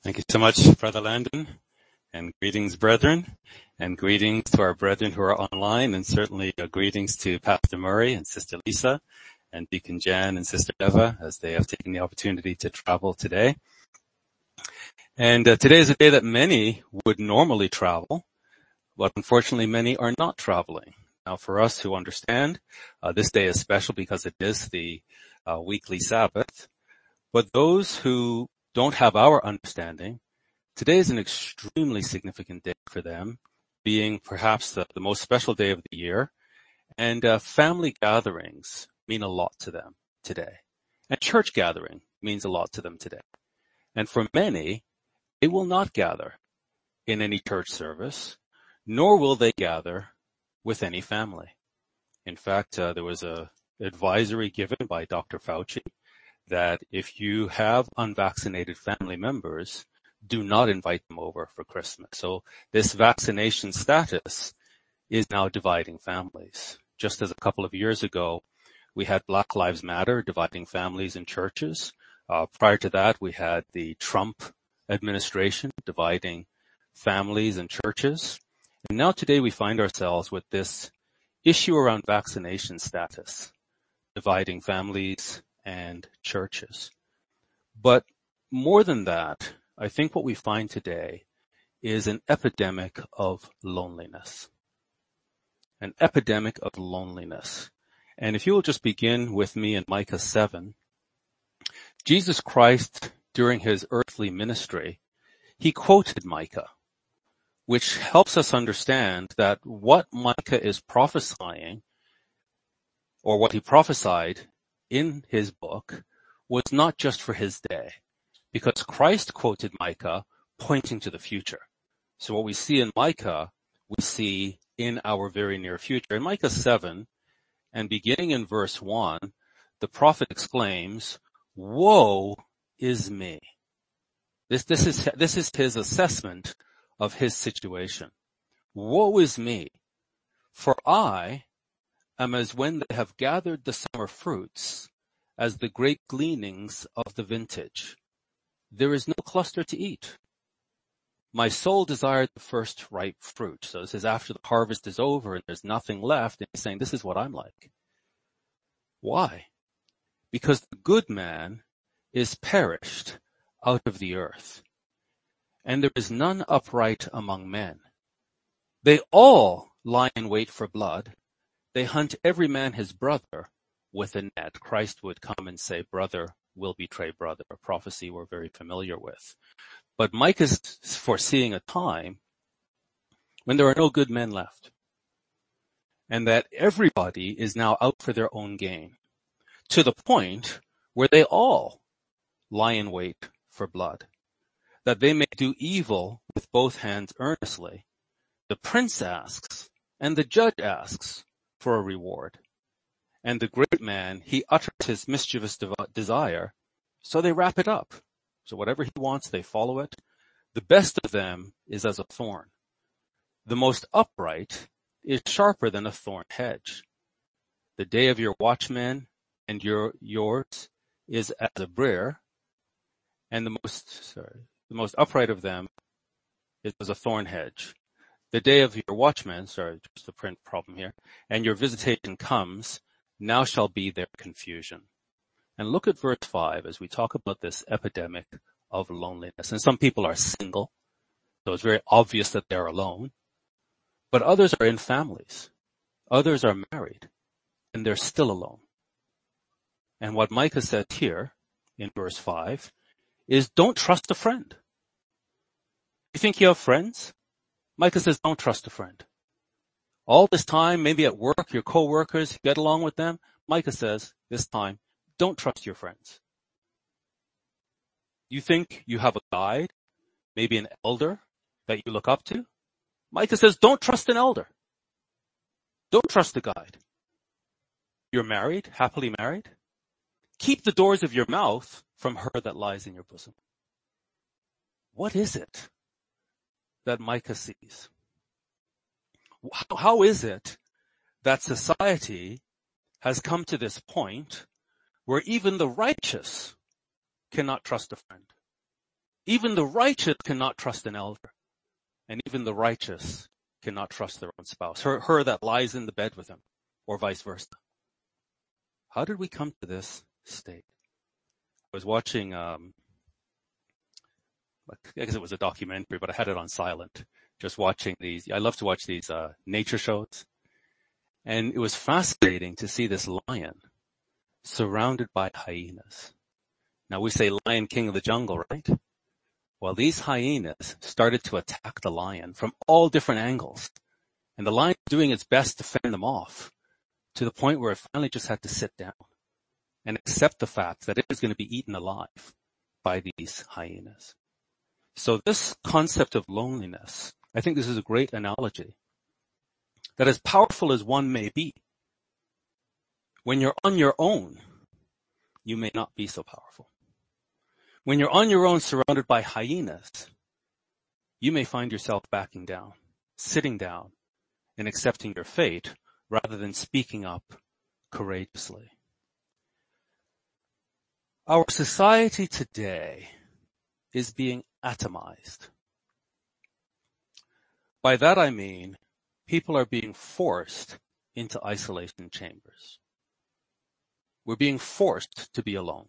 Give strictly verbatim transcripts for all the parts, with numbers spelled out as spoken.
Thank you so much, Brother Landon, and greetings, brethren, and greetings to our brethren who are online, and certainly uh, greetings to Pastor Murray and Sister Lisa, and Deacon Jan and Sister Eva, as they have taken the opportunity to travel today. And uh, today is a day that many would normally travel, but unfortunately many are not traveling. Now, for us who understand, uh, this day is special because it is the uh, weekly Sabbath, but those who don't have our understanding, today is an extremely significant day for them, being perhaps the, the most special day of the year, and uh, family gatherings mean a lot to them today. And church gathering means a lot to them today. And for many, they will not gather in any church service, nor will they gather with any family. In fact, uh, there was a advisory given by Doctor Fauci that if you have unvaccinated family members, do not invite them over for Christmas. So this vaccination status is now dividing families. Just as a couple of years ago, we had Black Lives Matter dividing families in churches. Uh, prior to that, we had the Trump administration dividing families and churches. And now today we find ourselves with this issue around vaccination status, dividing families and churches. But more than that, I think what we find today is an epidemic of loneliness. An epidemic of loneliness. And if you will just begin with me in Micah seven, Jesus Christ, during his earthly ministry, he quoted Micah, which helps us understand that what Micah is prophesying, or what he prophesied in his book, was not just for his day, because Christ quoted Micah pointing to the future. So what we see in Micah, we see in our very near future. In Micah seven, and beginning in verse one, the prophet exclaims, "Woe is me." This, this is, this is his assessment of his situation. "Woe is me, for I am as when they have gathered the summer fruits, as the great gleanings of the vintage. There is no cluster to eat. My soul desired the first ripe fruit." So this is after the harvest is over and there's nothing left, and he's saying, this is what I'm like. Why? Because the good man is perished out of the earth, and there is none upright among men. They all lie in wait for blood. They hunt every man his brother with a net. Christ would come and say, brother will betray brother, a prophecy we're very familiar with. But Micah is foreseeing a time when there are no good men left, and that everybody is now out for their own gain, to the point where they all lie in wait for blood, that they may do evil with both hands earnestly. The prince asks, and the judge asks for a reward. And the great man, he utters his mischievous desire, so they wrap it up. So whatever he wants, they follow it. The best of them is as a thorn. The most upright is sharper than a thorn hedge. The day of your watchman and your yours is as a briar, and the most sorry, the most upright of them is as a thorn hedge. The day of your watchman, sorry, just a print problem here, and your visitation comes, now shall be their confusion. And look at verse five as we talk about this epidemic of loneliness. And some people are single, so it's very obvious that they're alone. But others are in families. Others are married, and they're still alone. And what Micah says here in verse five is, don't trust a friend. You think you have friends? Micah says, don't trust a friend. All this time, maybe at work, your co-workers, you get along with them. Micah says, this time, don't trust your friends. You think you have a guide, maybe an elder that you look up to? Micah says, don't trust an elder. Don't trust the guide. You're married, happily married? Keep the doors of your mouth from her that lies in your bosom. What is it that Micah sees? How, how is it that society has come to this point where even the righteous cannot trust a friend? Even the righteous cannot trust an elder, and even the righteous cannot trust their own spouse, her, her that lies in the bed with him, or vice versa. How did we come to this state? I was watching, um, I guess it was a documentary, but I had it on silent, just watching these. I love to watch these uh, nature shows. And it was fascinating to see this lion surrounded by hyenas. Now we say lion, king of the jungle, right? Well, these hyenas started to attack the lion from all different angles. And the lion was doing its best to fend them off, to the point where it finally just had to sit down and accept the fact that it was going to be eaten alive by these hyenas. So this concept of loneliness, I think this is a great analogy. That as powerful as one may be, when you're on your own, you may not be so powerful. When you're on your own surrounded by hyenas, you may find yourself backing down, sitting down, and accepting your fate rather than speaking up courageously. Our society today is being atomized. By that I mean, people are being forced into isolation chambers. We're being forced to be alone.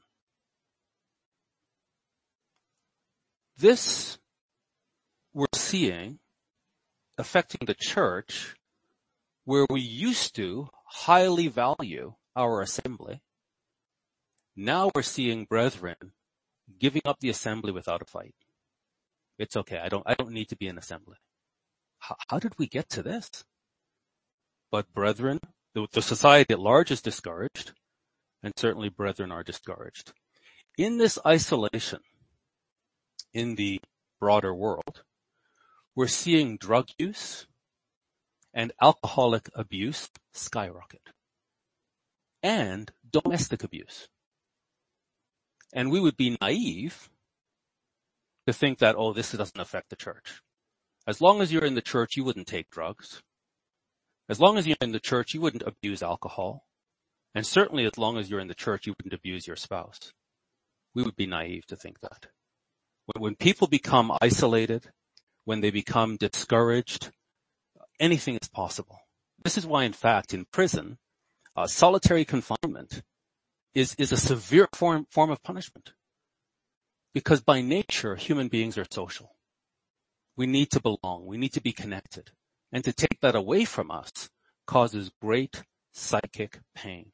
This we're seeing affecting the church, where we used to highly value our assembly. Now we're seeing brethren giving up the assembly without a fight. It's okay. I don't, I don't need to be in assembly. How, how did we get to this? But brethren, the, the society at large is discouraged, and certainly brethren are discouraged. In this isolation, in the broader world, we're seeing drug use and alcoholic abuse skyrocket, and domestic abuse. And we would be naive to think that, oh, this doesn't affect the church. As long as you're in the church, you wouldn't take drugs. As long as you're in the church, you wouldn't abuse alcohol. And certainly as long as you're in the church, you wouldn't abuse your spouse. We would be naive to think that. When people become isolated, when they become discouraged, anything is possible. This is why, in fact, in prison, uh, solitary confinement is, is a severe form, form of punishment. Because by nature, human beings are social. We need to belong. We need to be connected. And to take that away from us causes great psychic pain.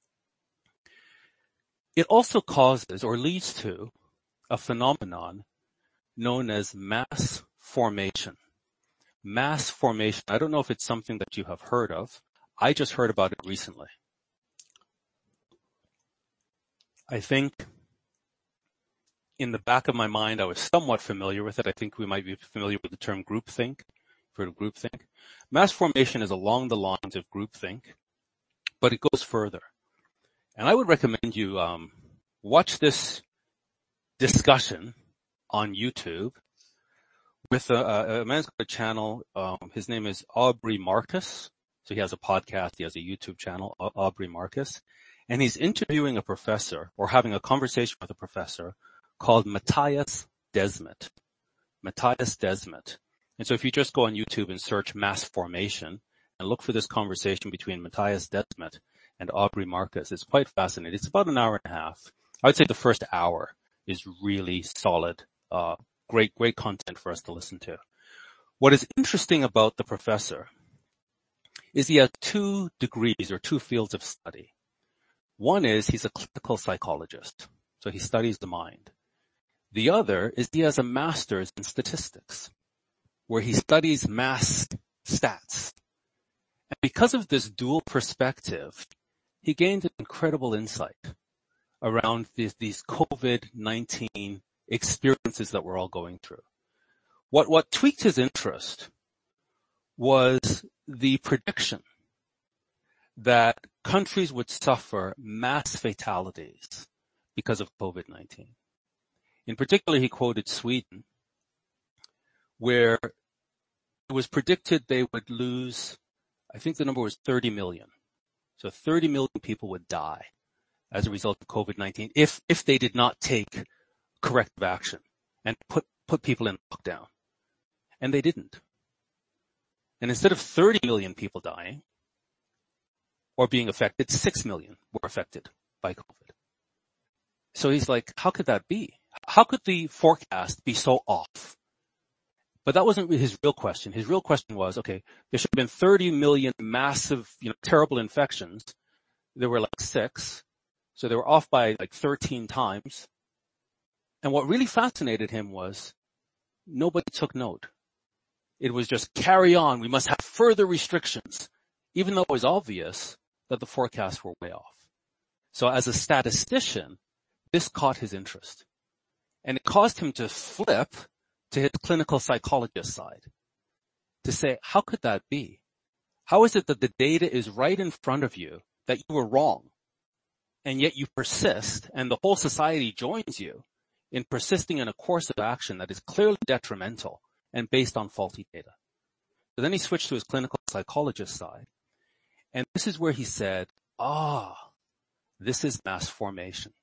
It also causes or leads to a phenomenon known as mass formation. Mass formation. I don't know if it's something that you have heard of. I just heard about it recently. I think in the back of my mind, I was somewhat familiar with it. I think we might be familiar with the term groupthink. For groupthink. Mass formation is along the lines of groupthink, but it goes further. And I would recommend you um, watch this discussion on YouTube with a, a man's got a channel. Um, his name is Aubrey Marcus. So he has a podcast. He has a YouTube channel, Aubrey Marcus. And he's interviewing a professor or having a conversation with a professor called Matthias Desmet. Matthias Desmet. And so if you just go on YouTube and search mass formation and look for this conversation between Matthias Desmet and Aubrey Marcus, it's quite fascinating. It's about an hour and a half. I would say the first hour is really solid, uh, great, great content for us to listen to. What is interesting about the professor is he has two degrees or two fields of study. One is he's a clinical psychologist, so he studies the mind. The other is he has a master's in statistics, where he studies mass stats. And because of this dual perspective, he gained an incredible insight around these, these COVID nineteen experiences that we're all going through. What, what tweaked his interest was the prediction that countries would suffer mass fatalities because of COVID nineteen. In particular, he quoted Sweden, where it was predicted they would lose, I think the number was thirty million. So thirty million people would die as a result of COVID nineteen if, if they did not take corrective action. and put, put people in lockdown. And they didn't. And instead of thirty million people dying or being affected, six million were affected by COVID. So he's like, how could that be? How could the forecast be so off? But that wasn't his real question. His real question was, okay, there should have been thirty million massive, you know, terrible infections. There were like six. So they were off by like thirteen times. And what really fascinated him was nobody took note. It was just carry on. We must have further restrictions, even though it was obvious that the forecasts were way off. So as a statistician, this caught his interest. And it caused him to flip to his clinical psychologist side to say, how could that be? How is it that the data is right in front of you that you were wrong, and yet you persist, and the whole society joins you in persisting in a course of action that is clearly detrimental and based on faulty data? So then he switched to his clinical psychologist side, and this is where he said, ah, this is mass formation.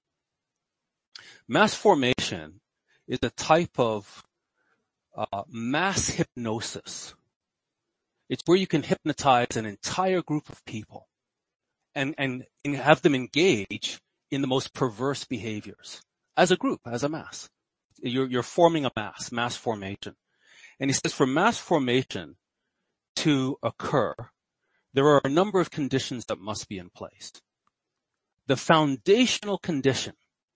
Mass formation is a type of uh, mass hypnosis. It's where you can hypnotize an entire group of people and, and, and have them engage in the most perverse behaviors as a group, as a mass. You're, you're forming a mass, mass formation. And he says for mass formation to occur, there are a number of conditions that must be in place. The foundational condition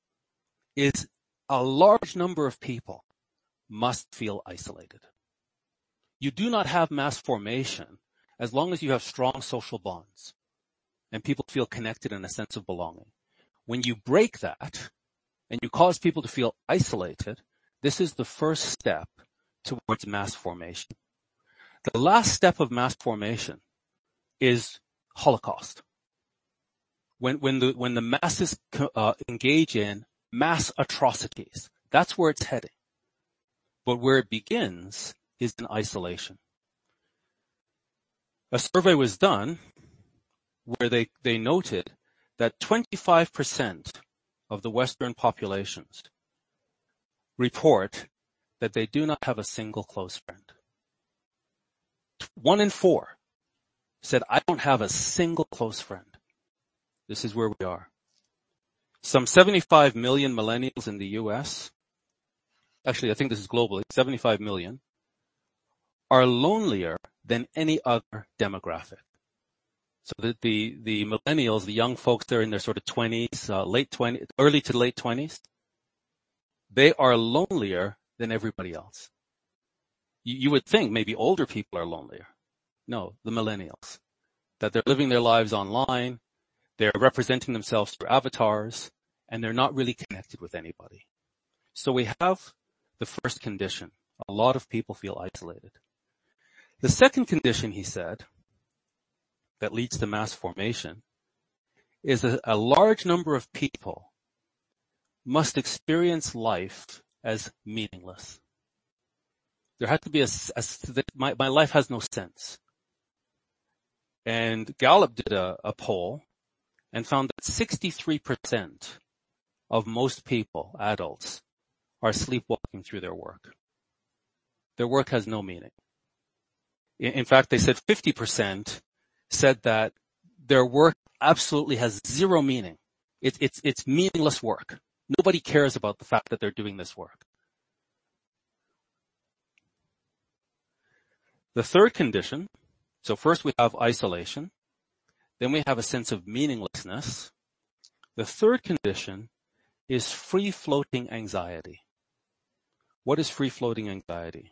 is a large number of people must feel isolated. You do not have mass formation as long as you have strong social bonds and people feel connected in a sense of belonging. When you break that and you cause people to feel isolated, this is the first step towards mass formation. The last step of mass formation is Holocaust. When, when the, when the masses uh, engage in mass atrocities, that's where it's heading. But where it begins is in isolation. A survey was done where they, they noted that twenty-five percent of the Western populations report that they do not have a single close friend. One in four said, I don't have a single close friend. This is where we are. Some seventy-five million millennials in the U S, actually I think this is globally, seventy-five million, are lonelier than any other demographic. So the, the, the millennials, the young folks, they're in their sort of twenties, uh, late twenties, early to late twenties, they are lonelier than everybody else. You, you would think maybe older people are lonelier. No, the millennials. That they're living their lives online, they're representing themselves through avatars, and they're not really connected with anybody. So we have the first condition. A lot of people feel isolated. The second condition, he said, that leads to mass formation is a, a large number of people must experience life as meaningless. There has to be a, a my, my life has no sense. And Gallup did a, a poll and found that sixty-three percent of most people, adults, are sleepwalking through their work. Their work has no meaning. In, in fact, they said fifty percent said that their work absolutely has zero meaning. It, it's, it's meaningless work. Nobody cares about the fact that they're doing this work. The third condition, so first we have isolation, then we have a sense of meaninglessness. The third condition is free-floating anxiety. What is free-floating anxiety?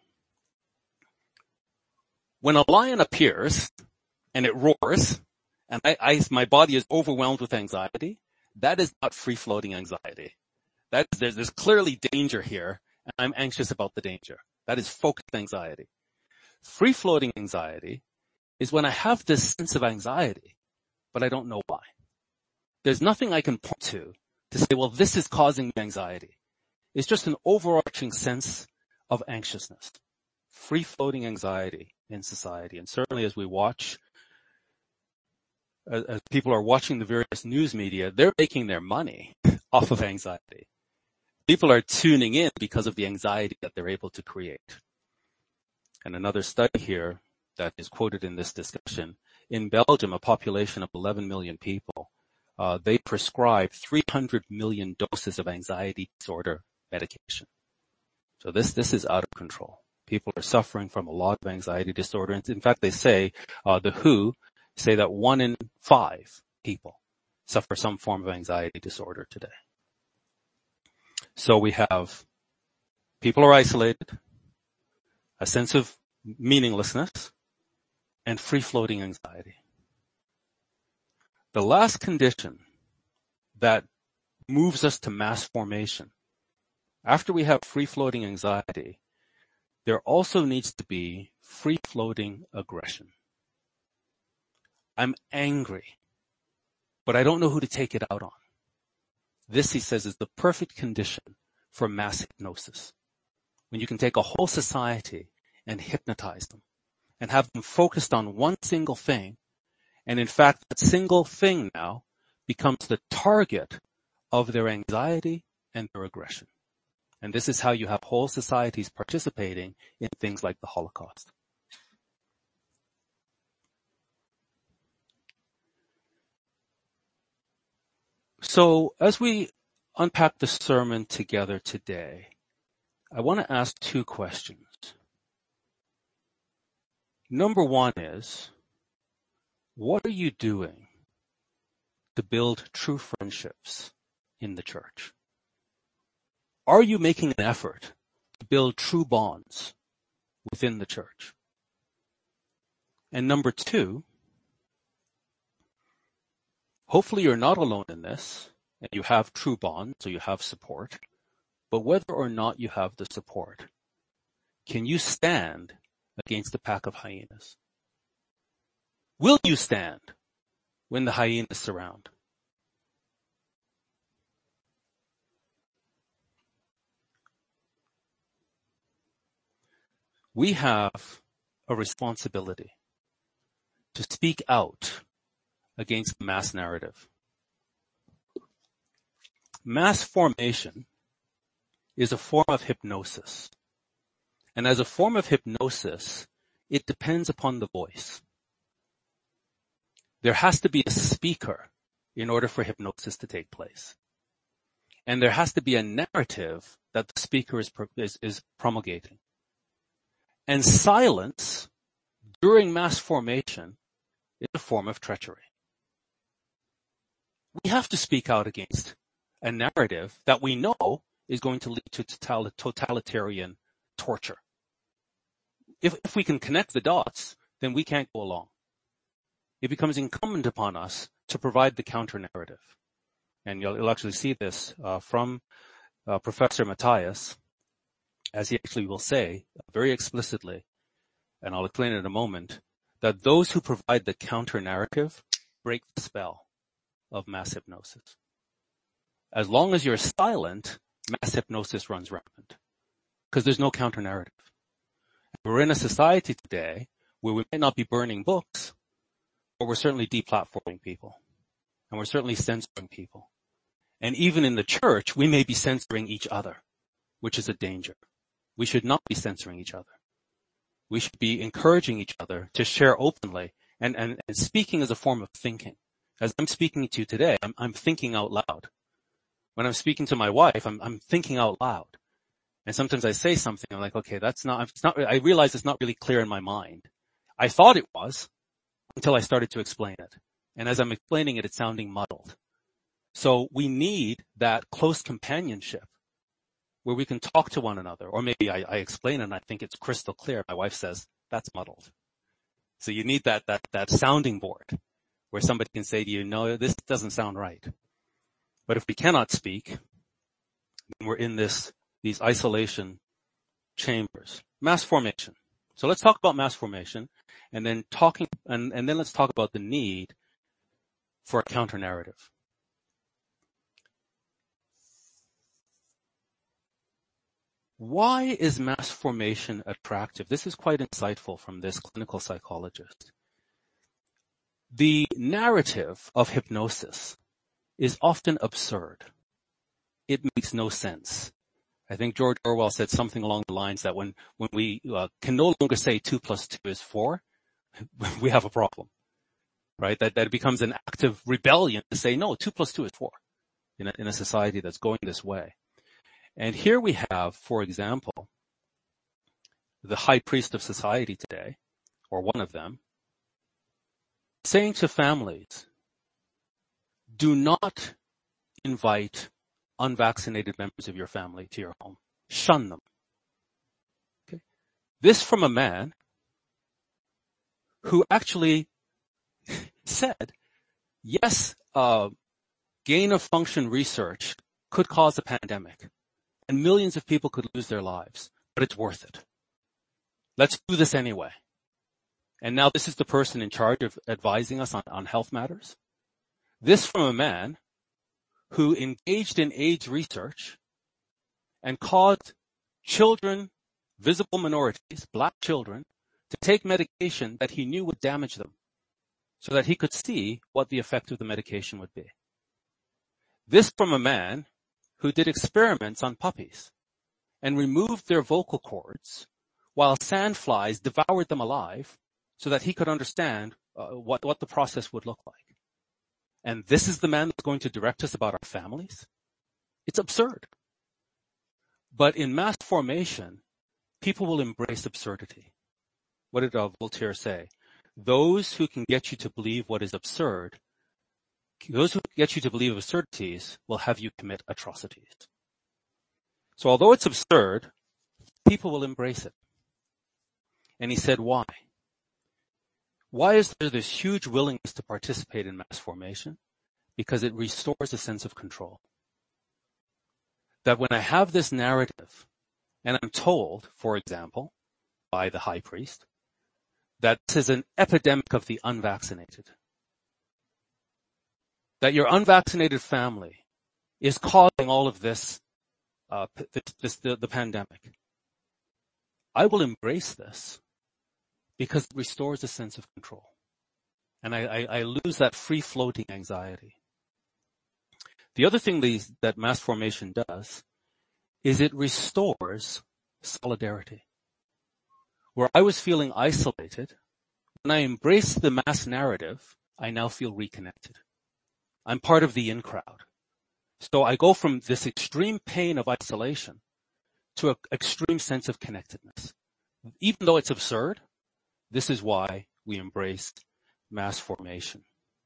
When a lion appears and it roars, and I, I, my body is overwhelmed with anxiety, that is not free-floating anxiety. That is, there's, there's clearly danger here, and I'm anxious about the danger. That is focused anxiety. Free-floating anxiety is when I have this sense of anxiety, but I don't know why. There's nothing I can point to to say, well, this is causing me anxiety. It's just an overarching sense of anxiousness. Free-floating anxiety in society. And certainly as we watch, as, as people are watching the various news media, they're making their money off of anxiety. People are tuning in because of the anxiety that they're able to create. And another study here that is quoted in this discussion, in Belgium, a population of eleven million people, uh, they prescribe three hundred million doses of anxiety disorder medication. So this, this is out of control. People are suffering from a lot of anxiety disorder. And in fact, they say, uh, the W H O say that one in five people suffer some form of anxiety disorder today. So we have people are isolated, a sense of meaninglessness, and free-floating anxiety. The last condition that moves us to mass formation, after we have free-floating anxiety, there also needs to be free-floating aggression. I'm angry, but I don't know who to take it out on. This, he says, is the perfect condition for mass hypnosis. When you can take a whole society and hypnotize them and have them focused on one single thing, and in fact, that single thing now becomes the target of their anxiety and their aggression. And this is how you have whole societies participating in things like the Holocaust. So as we unpack the sermon together today, I want to ask two questions. Number one is, what are you doing to build true friendships in the church? Are you making an effort to build true bonds within the church? And number two, hopefully you're not alone in this, and you have true bonds, so you have support, but whether or not you have the support, can you stand against the pack of hyenas? Will you stand when the hyenas surround? We have a responsibility to speak out against the mass narrative. Mass formation is a form of hypnosis. And as a form of hypnosis, it depends upon the voice. There has to be a speaker in order for hypnosis to take place. And there has to be a narrative that the speaker is, is, is promulgating. And silence during mass formation is a form of treachery. We have to speak out against a narrative that we know is going to lead to totalitarian torture. If, if we can connect the dots, then we can't go along. It becomes incumbent upon us to provide the counter-narrative. And you'll, you'll actually see this uh, from uh, Professor Matthias, as he actually will say very explicitly, and I'll explain it in a moment, that those who provide the counter-narrative break the spell of mass hypnosis. As long as you're silent, mass hypnosis runs rampant, because there's no counter-narrative. We're in a society today where we might not be burning books, but we're certainly deplatforming people, and we're certainly censoring people. And even in the church, we may be censoring each other, which is a danger. We should not be censoring each other. We should be encouraging each other to share openly, and, and, and speaking is a form of thinking. As I'm speaking to you today, I'm, I'm thinking out loud. When I'm speaking to my wife, I'm, I'm thinking out loud. And sometimes I say something, I'm like, okay, that's not, it's not, I realize it's not really clear in my mind. I thought it was until I started to explain it. And as I'm explaining it, it's sounding muddled. So we need that close companionship where we can talk to one another. Or maybe I, I explain it and I think it's crystal clear. My wife says, that's muddled. So you need that, that, that sounding board where somebody can say to you, no, this doesn't sound right. But if we cannot speak, then we're in this, these isolation chambers. Mass formation. So let's talk about mass formation and then talking, and, and then let's talk about the need for a counter narrative. Why is mass formation attractive? This is quite insightful from this clinical psychologist. The narrative of hypnosis is often absurd. It makes no sense. I think George Orwell said something along the lines that when, when we uh, can no longer say two plus two is four, we have a problem, right? That, that it becomes an active rebellion to say, no, two plus two is four in a, in a society that's going this way. And here we have, for example, the high priest of society today, or one of them, saying to families, do not invite unvaccinated members of your family to your home. Shun them. Okay? This from a man who actually said, yes, uh, gain of function research could cause a pandemic and millions of people could lose their lives, but it's worth it. Let's do this anyway. And now this is the person in charge of advising us on, on health matters. This from a man who engaged in AIDS research and caused children, visible minorities, black children, to take medication that he knew would damage them so that he could see what the effect of the medication would be. This from a man who did experiments on puppies and removed their vocal cords while sandflies devoured them alive so that he could understand uh, what, what the process would look like. And this is the man that's going to direct us about our families? It's absurd. But in mass formation, people will embrace absurdity. What did uh, Voltaire say? Those who can get you to believe what is absurd, those who get you to believe absurdities will have you commit atrocities. So although it's absurd, people will embrace it. And he said, why? Why is there this huge willingness to participate in mass formation? Because it restores a sense of control. That when I have this narrative, and I'm told, for example, by the high priest, that this is an epidemic of the unvaccinated, that your unvaccinated family is causing all of this, uh, this, this the, the pandemic, I will embrace this because it restores a sense of control. And I, I, I lose that free-floating anxiety. The other thing these, that mass formation does is it restores solidarity. Where I was feeling isolated, when I embrace the mass narrative, I now feel reconnected. I'm part of the in-crowd. So I go from this extreme pain of isolation to an extreme sense of connectedness. Even though it's absurd, this is why we embrace mass formation.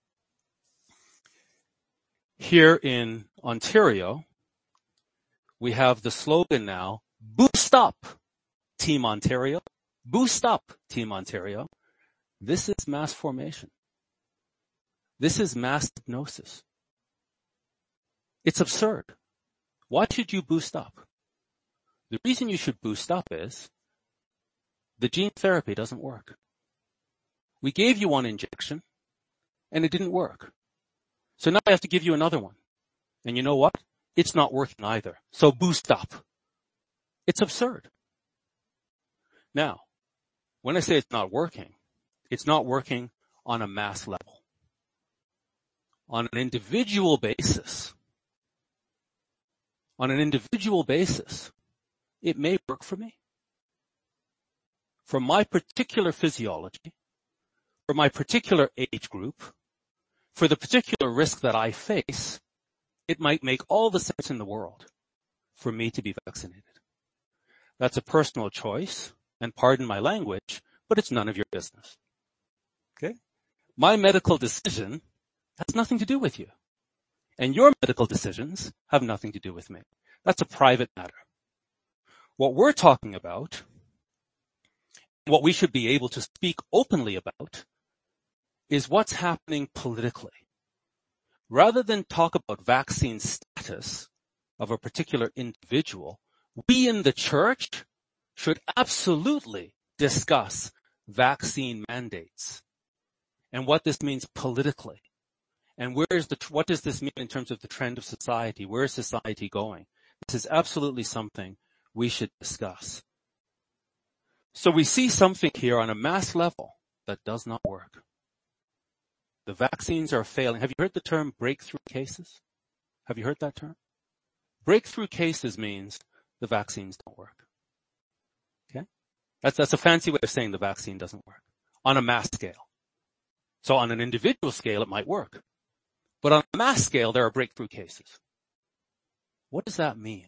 Here in Ontario, we have the slogan now, boost up, Team Ontario. Boost up, Team Ontario. This is mass formation. This is mass hypnosis. It's absurd. Why should you boost up? The reason you should boost up is the gene therapy doesn't work. We gave you one injection and it didn't work. So now I have to give you another one. And you know what? It's not working either. So boost up. It's absurd. Now, when I say it's not working, it's not working on a mass level. On an individual basis, on an individual basis, it may work for me. For my particular physiology, for my particular age group, for the particular risk that I face, it might make all the sense in the world for me to be vaccinated. That's a personal choice, and pardon my language, but it's none of your business. Okay? My medical decision has nothing to do with you. And your medical decisions have nothing to do with me. That's a private matter. What we're talking about, what we should be able to speak openly about, is what's happening politically. Rather than talk about vaccine status of a particular individual, we in the church should absolutely discuss vaccine mandates and what this means politically. And where is the, what does this mean in terms of the trend of society? Where is society going? This is absolutely something we should discuss. So we see something here on a mass level that does not work. The vaccines are failing. Have you heard the term breakthrough cases? Have you heard that term? Breakthrough cases means the vaccines don't work. Okay? That's, that's a fancy way of saying the vaccine doesn't work. On a mass scale. So on an individual scale, it might work. But on a mass scale, there are breakthrough cases. What does that mean?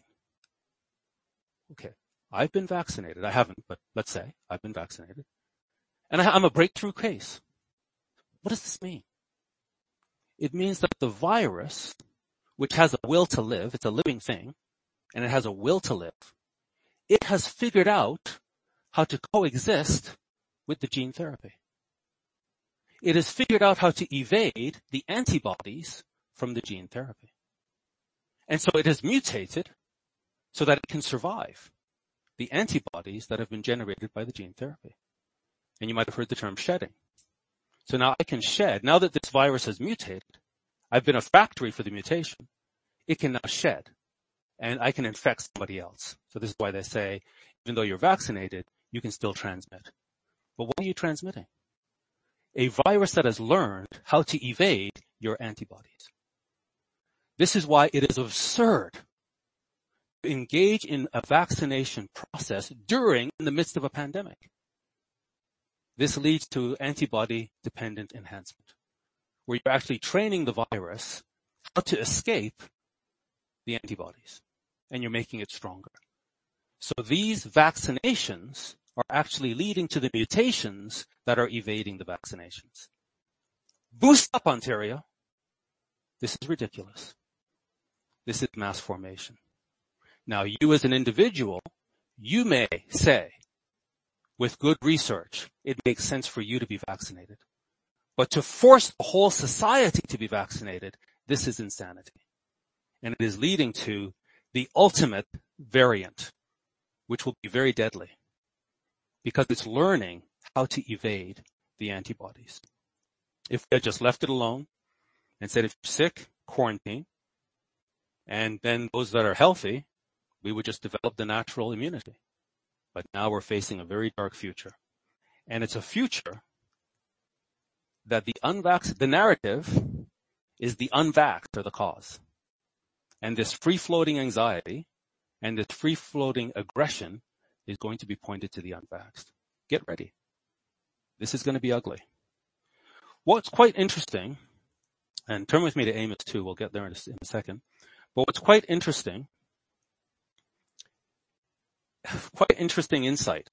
Okay, I've been vaccinated. I haven't, but let's say I've been vaccinated. And I'm a breakthrough case. What does this mean? It means that the virus, which has a will to live, it's a living thing, and it has a will to live, it has figured out how to coexist with the gene therapy. It has figured out how to evade the antibodies from the gene therapy. And so it has mutated so that it can survive the antibodies that have been generated by the gene therapy. And you might have heard the term shedding. So now I can shed, now that this virus has mutated, I've been a factory for the mutation, it can now shed, and I can infect somebody else. So this is why they say, even though you're vaccinated, you can still transmit. But what are you transmitting? A virus that has learned how to evade your antibodies. This is why it is absurd to engage in a vaccination process during, in the midst of a pandemic. This leads to antibody-dependent enhancement, where you're actually training the virus how to escape the antibodies, and you're making it stronger. So these vaccinations are actually leading to the mutations that are evading the vaccinations. Boost up, Ontario. This is ridiculous. This is mass formation. Now, you as an individual, you may say, with good research, it makes sense for you to be vaccinated. But to force the whole society to be vaccinated, this is insanity. And it is leading to the ultimate variant, which will be very deadly, because it's learning how to evade the antibodies. If we had just left it alone and said, if you're sick, quarantine, and then those that are healthy, we would just develop the natural immunity. But now we're facing a very dark future. And it's a future that the unvax, the narrative is the unvaxxed are the cause. And this free-floating anxiety and this free-floating aggression is going to be pointed to the unvaxxed. Get ready. This is going to be ugly. What's quite interesting, and turn with me to Amos two, we'll get there in a, in a second, but what's quite interesting, quite interesting insight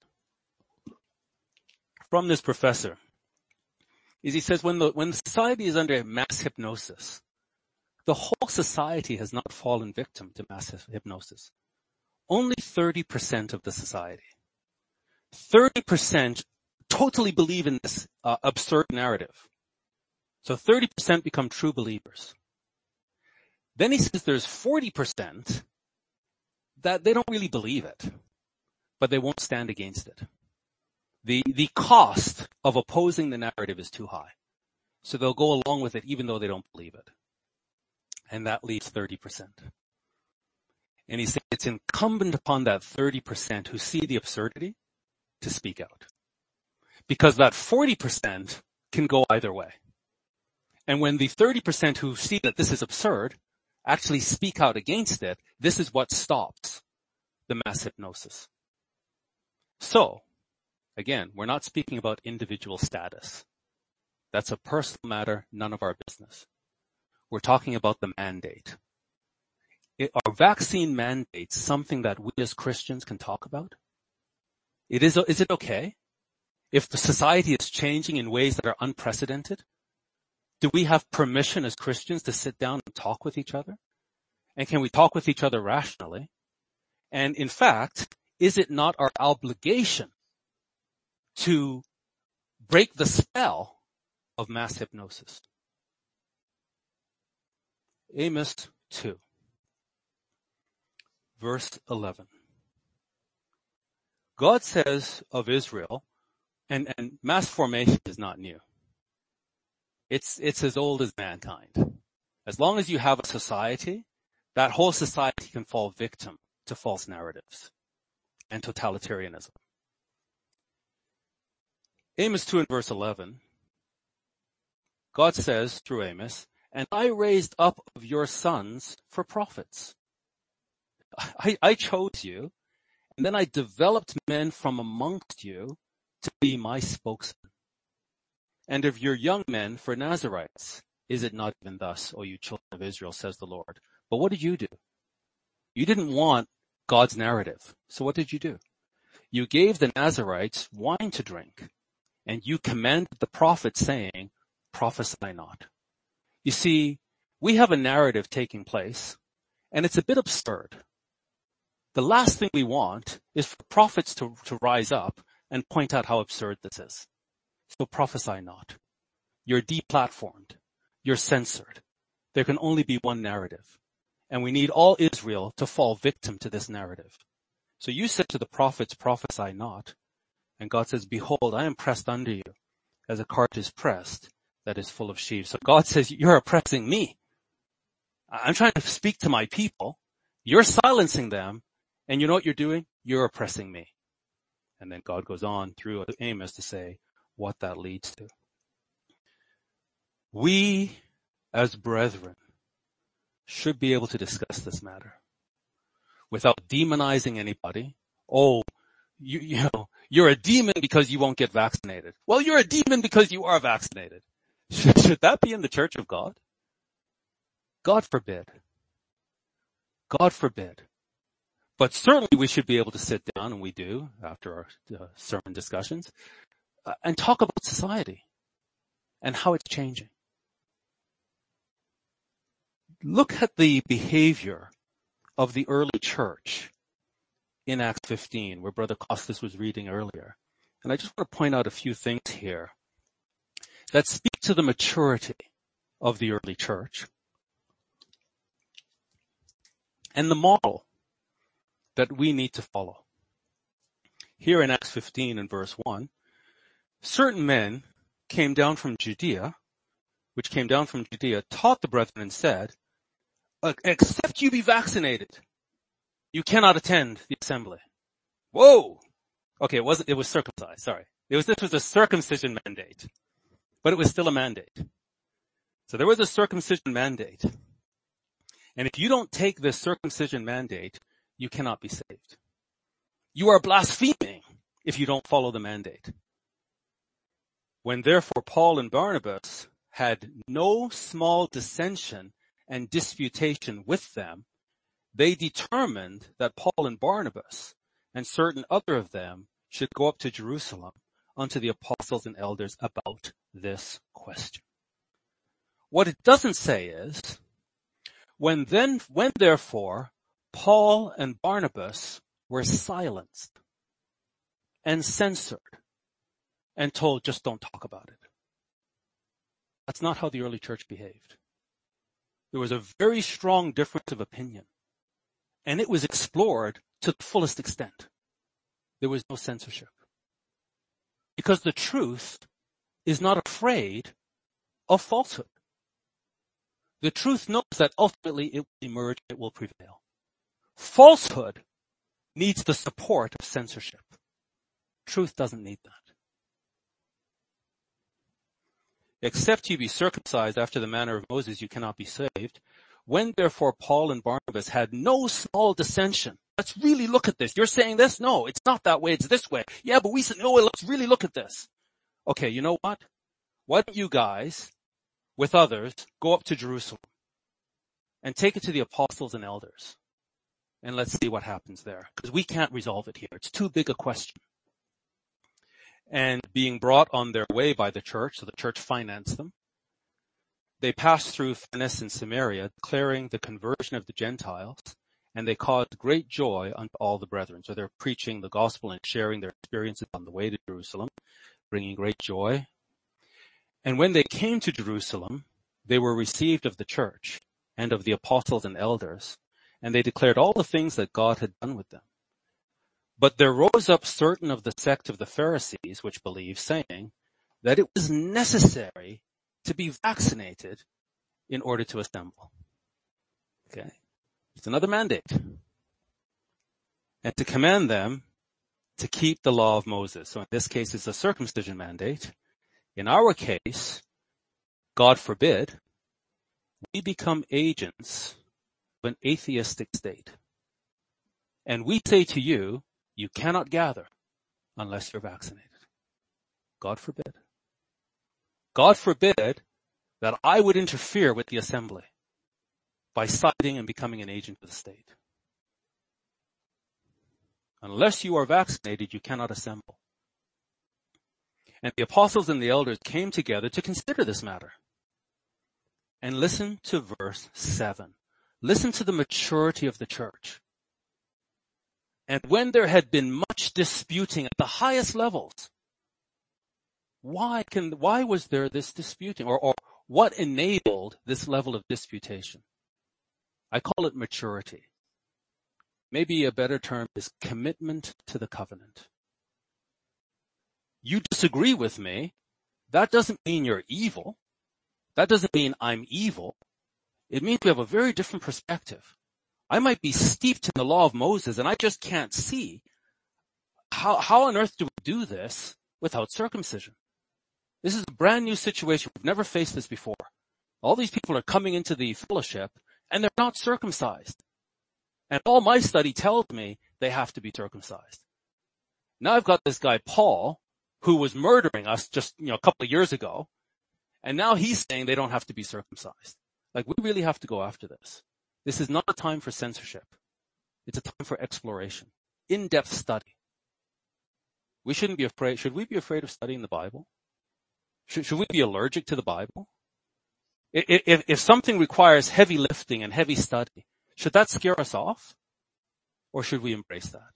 from this professor is he says when the, when the society is under mass hypnosis, the whole society has not fallen victim to mass hypnosis. Only thirty percent of the society. thirty percent totally believe in this uh, absurd narrative. So thirty percent become true believers. Then he says there's forty percent that they don't really believe it, but they won't stand against it. The, the cost of opposing the narrative is too high. So they'll go along with it even though they don't believe it. And that leaves thirty percent. And he said it's incumbent upon that thirty percent who see the absurdity to speak out. Because that forty percent can go either way. And when the thirty percent who see that this is absurd actually speak out against it, this is what stops the mass hypnosis. So, again, we're not speaking about individual status. That's a personal matter, none of our business. We're talking about the mandate. It, are vaccine mandates something that we as Christians can talk about? It is, is it okay? If the society is changing in ways that are unprecedented, do we have permission as Christians to sit down and talk with each other? And can we talk with each other rationally? And in fact, is it not our obligation to break the spell of mass hypnosis? Amos two, verse eleven. God says of Israel, and, and mass formation is not new. It's, it's as old as mankind. As long as you have a society, that whole society can fall victim to false narratives and totalitarianism. Amos two and verse eleven, God says through Amos, and I raised up of your sons for prophets, I, I chose you, and then I developed men from amongst you to be my spokesman. And of your young men for Nazarites, is it not even thus, O you children of Israel, says the Lord? But what did you do? You didn't want God's narrative. So what did you do? You gave the Nazarites wine to drink, and you commanded the prophets, saying, prophesy not. You see, we have a narrative taking place, and it's a bit absurd. The last thing we want is for prophets to, to rise up and point out how absurd this is. So prophesy not. You're deplatformed. You're censored. There can only be one narrative. And we need all Israel to fall victim to this narrative. So you said to the prophets, prophesy not. And God says, behold, I am pressed under you as a cart is pressed that is full of sheaves. So God says, you're oppressing me. I'm trying to speak to my people. You're silencing them. And you know what you're doing? You're oppressing me. And then God goes on through Amos to say what that leads to. We, as brethren, should be able to discuss this matter without demonizing anybody. Oh, you, you know, you're a demon because you won't get vaccinated. Well, you're a demon because you are vaccinated. Should, should that be in the church of God? God forbid. God forbid. But certainly we should be able to sit down, and we do after our uh, sermon discussions, uh, and talk about society and how it's changing. Look at the behavior of the early church in Acts fifteen, where Brother Costas was reading earlier. And I just want to point out a few things here that speak to the maturity of the early church and the model that we need to follow. Here in Acts fifteen and verse one, certain men came down from Judea, which came down from Judea, taught the brethren and said, except you be vaccinated, you cannot attend the assembly. Whoa! Okay, it wasn't, it was circumcised, sorry. It was, this was a circumcision mandate, but it was still a mandate. So there was a circumcision mandate. And if you don't take this circumcision mandate, you cannot be saved. You are blaspheming if you don't follow the mandate. When therefore Paul and Barnabas had no small dissension and disputation with them, they determined that Paul and Barnabas and certain other of them should go up to Jerusalem unto the apostles and elders about this question. What it doesn't say is, when then, when therefore Paul and Barnabas were silenced and censored and told, just don't talk about it. That's not how the early church behaved. There was a very strong difference of opinion, and it was explored to the fullest extent. There was no censorship. Because the truth is not afraid of falsehood. The truth knows that ultimately it will emerge, it will prevail. Falsehood needs the support of censorship. Truth doesn't need that. Except you be circumcised after the manner of Moses, you cannot be saved. When therefore Paul and Barnabas had no small dissension. Let's really look at this. You're saying this? No, it's not that way. It's this way. Yeah, but we said, no, let's really look at this. Okay, you know what? Why don't you guys, with others, go up to Jerusalem and take it to the apostles and elders. And let's see what happens there. Because we can't resolve it here. It's too big a question. And being brought on their way by the church, so the church financed them, they passed through Phoenicia and Samaria, declaring the conversion of the Gentiles, and they caused great joy unto all the brethren. So they're preaching the gospel and sharing their experiences on the way to Jerusalem, bringing great joy. And when they came to Jerusalem, they were received of the church and of the apostles and elders, and they declared all the things that God had done with them. But there rose up certain of the sect of the Pharisees which believed, saying that it was necessary to be vaccinated in order to assemble. Okay. It's another mandate. And to command them to keep the law of Moses. So in this case, it's a circumcision mandate. In our case, God forbid, we become agents of an atheistic state. And we say to you, you cannot gather unless you're vaccinated. God forbid. God forbid that I would interfere with the assembly by siding and becoming an agent of the state. Unless you are vaccinated, you cannot assemble. And the apostles and the elders came together to consider this matter. And listen to verse seven. Listen to the maturity of the church. And when there had been much disputing at the highest levels, why can, why was there this disputing? Or, or what enabled this level of disputation? I call it maturity. Maybe a better term is commitment to the covenant. You disagree with me. That doesn't mean you're evil. That doesn't mean I'm evil. It means we have a very different perspective. I might be steeped in the law of Moses and I just can't see how, how on earth do we do this without circumcision? This is a brand new situation. We've never faced this before. All these people are coming into the fellowship and they're not circumcised. And all my study tells me they have to be circumcised. Now I've got this guy, Paul, who was murdering us just, you know, a couple of years ago. And now he's saying they don't have to be circumcised. Like, we really have to go after this. This is not a time for censorship. It's a time for exploration, in-depth study. We shouldn't be afraid. Should we be afraid of studying the Bible? Should, should we be allergic to the Bible? If, if, if something requires heavy lifting and heavy study, should that scare us off? Or should we embrace that?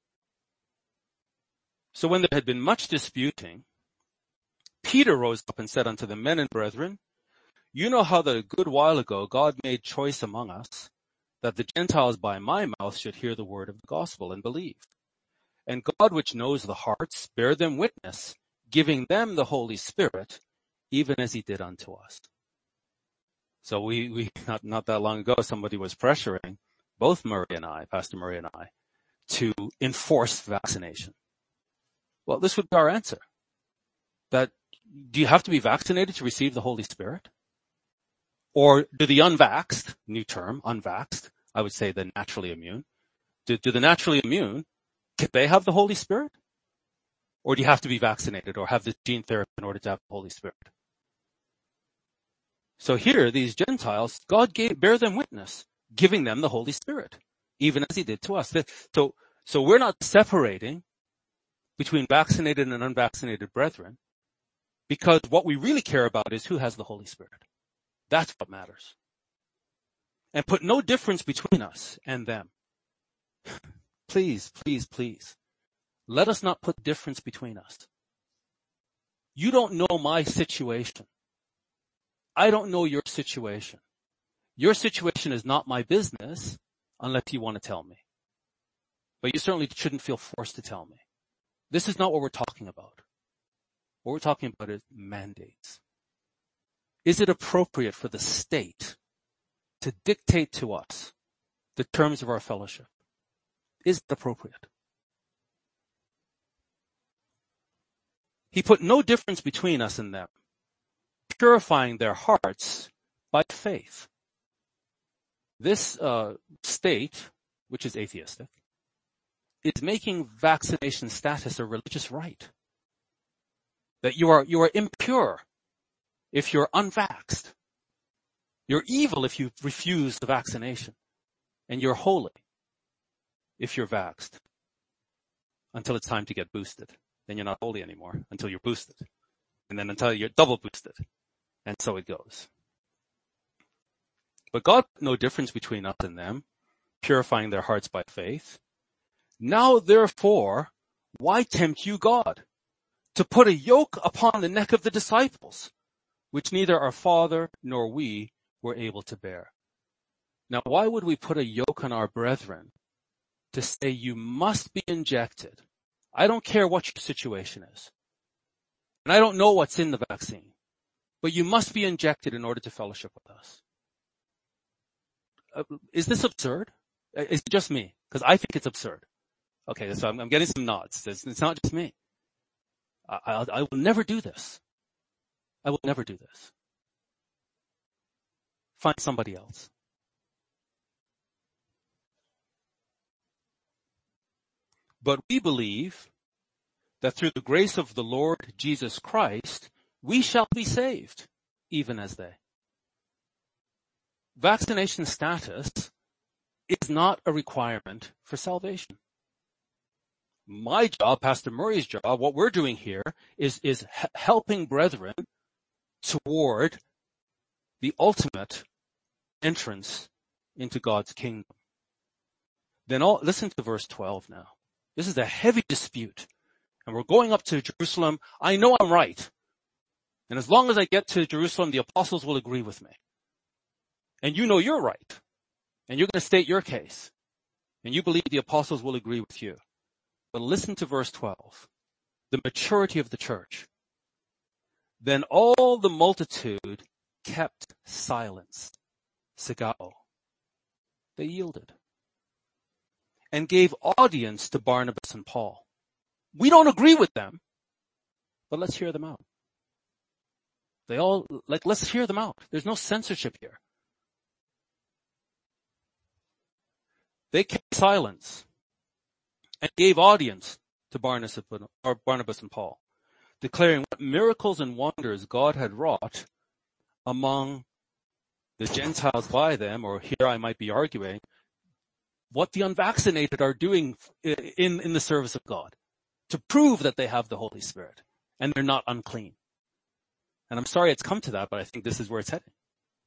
So when there had been much disputing, Peter rose up and said unto the men and brethren, you know how that a good while ago God made choice among us, that the Gentiles by my mouth should hear the word of the gospel and believe. And God, which knows the hearts, bear them witness, giving them the Holy Spirit, even as he did unto us. So we, we, not, not that long ago, somebody was pressuring both Murray and I, Pastor Murray and I, to enforce vaccination. Well, this would be our answer. That, do you have to be vaccinated to receive the Holy Spirit? Or do the unvaxxed, new term, unvaxxed, I would say the naturally immune, do, do the naturally immune, can they have the Holy Spirit? Or do you have to be vaccinated or have the gene therapy in order to have the Holy Spirit? So here, these Gentiles, God gave, bear them witness, giving them the Holy Spirit, even as he did to us. So, so we're not separating between vaccinated and unvaccinated brethren, because what we really care about is who has the Holy Spirit. That's what matters. And put no difference between us and them. Please, please, please. Let us not put difference between us. You don't know my situation. I don't know your situation. Your situation is not my business unless you want to tell me. But you certainly shouldn't feel forced to tell me. This is not what we're talking about. What we're talking about is mandates. Is it appropriate for the state to dictate to us the terms of our fellowship? Is it appropriate? He put no difference between us and them, purifying their hearts by faith. This uh, state, which is atheistic, is making vaccination status a religious right. That you are, you are impure if you're unvaxxed. You're evil if you refuse the vaccination. And you're holy if you're vaxxed. Until it's time to get boosted. Then you're not holy anymore until you're boosted. And then until you're double boosted. And so it goes. But God put no difference between us and them, purifying their hearts by faith. Now therefore, why tempt you God to put a yoke upon the neck of the disciples, which neither our father nor we were able to bear? Now, why would we put a yoke on our brethren to say you must be injected? I don't care what your situation is. And I don't know what's in the vaccine, but you must be injected in order to fellowship with us. Uh, is this absurd? Is it just me? Because I think it's absurd. Okay, so I'm, I'm getting some nods. It's, it's not just me. I, I, I will never do this. I will never do this. Find somebody else. But we believe that through the grace of the Lord Jesus Christ, we shall be saved, even as they. Vaccination status is not a requirement for salvation. My job, Pastor Murray's job, what we're doing here is, is h- helping brethren toward the ultimate entrance into God's kingdom. Then all, listen to verse twelve now. This is a heavy dispute. And we're going up to Jerusalem. I know I'm right. And as long as I get to Jerusalem, the apostles will agree with me. And you know you're right. And you're going to state your case. And you believe the apostles will agree with you. But listen to verse twelve. The maturity of the church. Then all the multitude kept silence. Sigao. They yielded. And gave audience to Barnabas and Paul. We don't agree with them, but let's hear them out. They all, like, let's hear them out. There's no censorship here. They kept silence and gave audience to Barnabas or Barnabas and Paul, declaring what miracles and wonders God had wrought among the Gentiles by them, or here I might be arguing, what the unvaccinated are doing in, in the service of God to prove that they have the Holy Spirit and they're not unclean. And I'm sorry it's come to that, but I think this is where it's heading.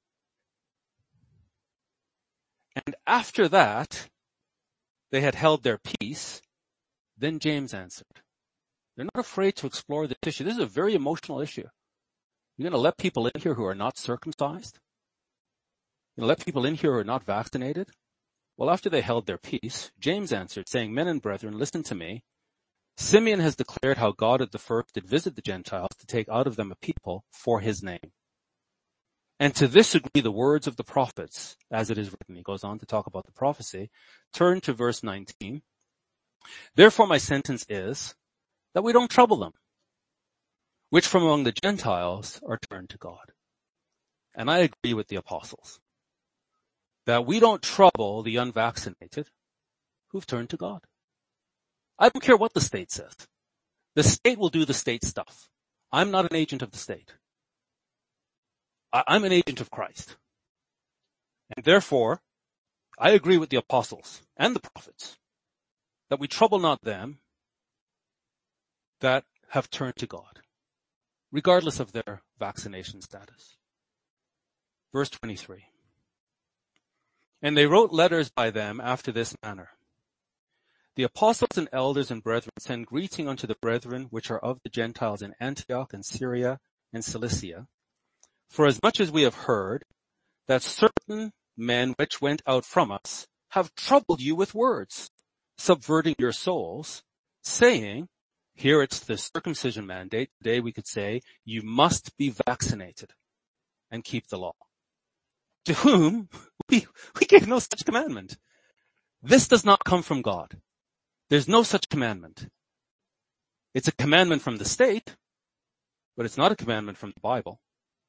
And after that, they had held their peace. Then James answered. They're not afraid to explore this issue. This is a very emotional issue. You're going to let people in here who are not circumcised? You're going to let people in here who are not vaccinated? Well, after they held their peace, James answered, saying, Men and brethren, listen to me. Simeon has declared how God at the first did visit the Gentiles to take out of them a people for his name. And to this agree the words of the prophets, as it is written. He goes on to talk about the prophecy. Turn to verse nineteen. Therefore my sentence is that we don't trouble them, which from among the Gentiles are turned to God. And I agree with the apostles that we don't trouble the unvaccinated who've turned to God. I don't care what the state says. The state will do the state stuff. I'm not an agent of the state. I'm an agent of Christ. And therefore, I agree with the apostles and the prophets that we trouble not them that have turned to God, regardless of their vaccination status. Verse twenty-three. And they wrote letters by them after this manner. The apostles and elders and brethren send greeting unto the brethren which are of the Gentiles in Antioch and Syria and Cilicia. For as much as we have heard that certain men which went out from us have troubled you with words, subverting your souls, saying, here it's the circumcision mandate. Today we could say, you must be vaccinated and keep the law. To whom we, we gave no such commandment. This does not come from God. There's no such commandment. It's a commandment from the state, but it's not a commandment from the Bible.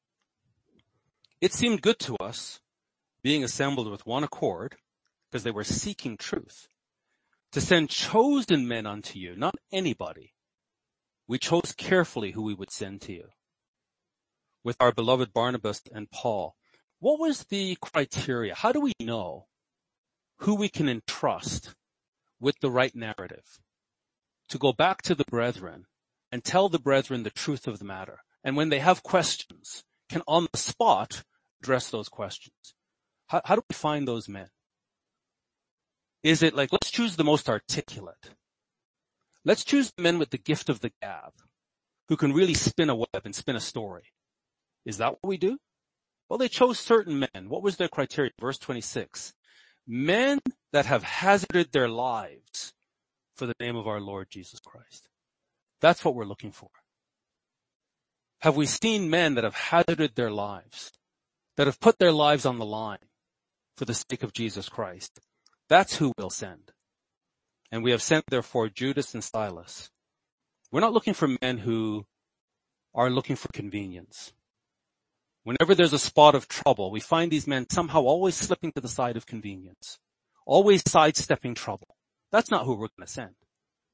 It seemed good to us, being assembled with one accord, because they were seeking truth, to send chosen men unto you, not anybody. We chose carefully who we would send to you, with our beloved Barnabas and Paul. What was the criteria? How do we know who we can entrust with the right narrative to go back to the brethren and tell the brethren the truth of the matter? And when they have questions, can on the spot address those questions. How, how do we find those men? Is it like, let's choose the most articulate. Let's choose the men with the gift of the gab, who can really spin a web and spin a story. Is that what we do? Well, they chose certain men. What was their criteria? Verse twenty-six. Men that have hazarded their lives for the name of our Lord Jesus Christ. That's what we're looking for. Have we seen men that have hazarded their lives, that have put their lives on the line for the sake of Jesus Christ? That's who we'll send. And we have sent, therefore, Judas and Silas. We're not looking for men who are looking for convenience. Whenever there's a spot of trouble, we find these men somehow always slipping to the side of convenience, always sidestepping trouble. That's not who we're going to send.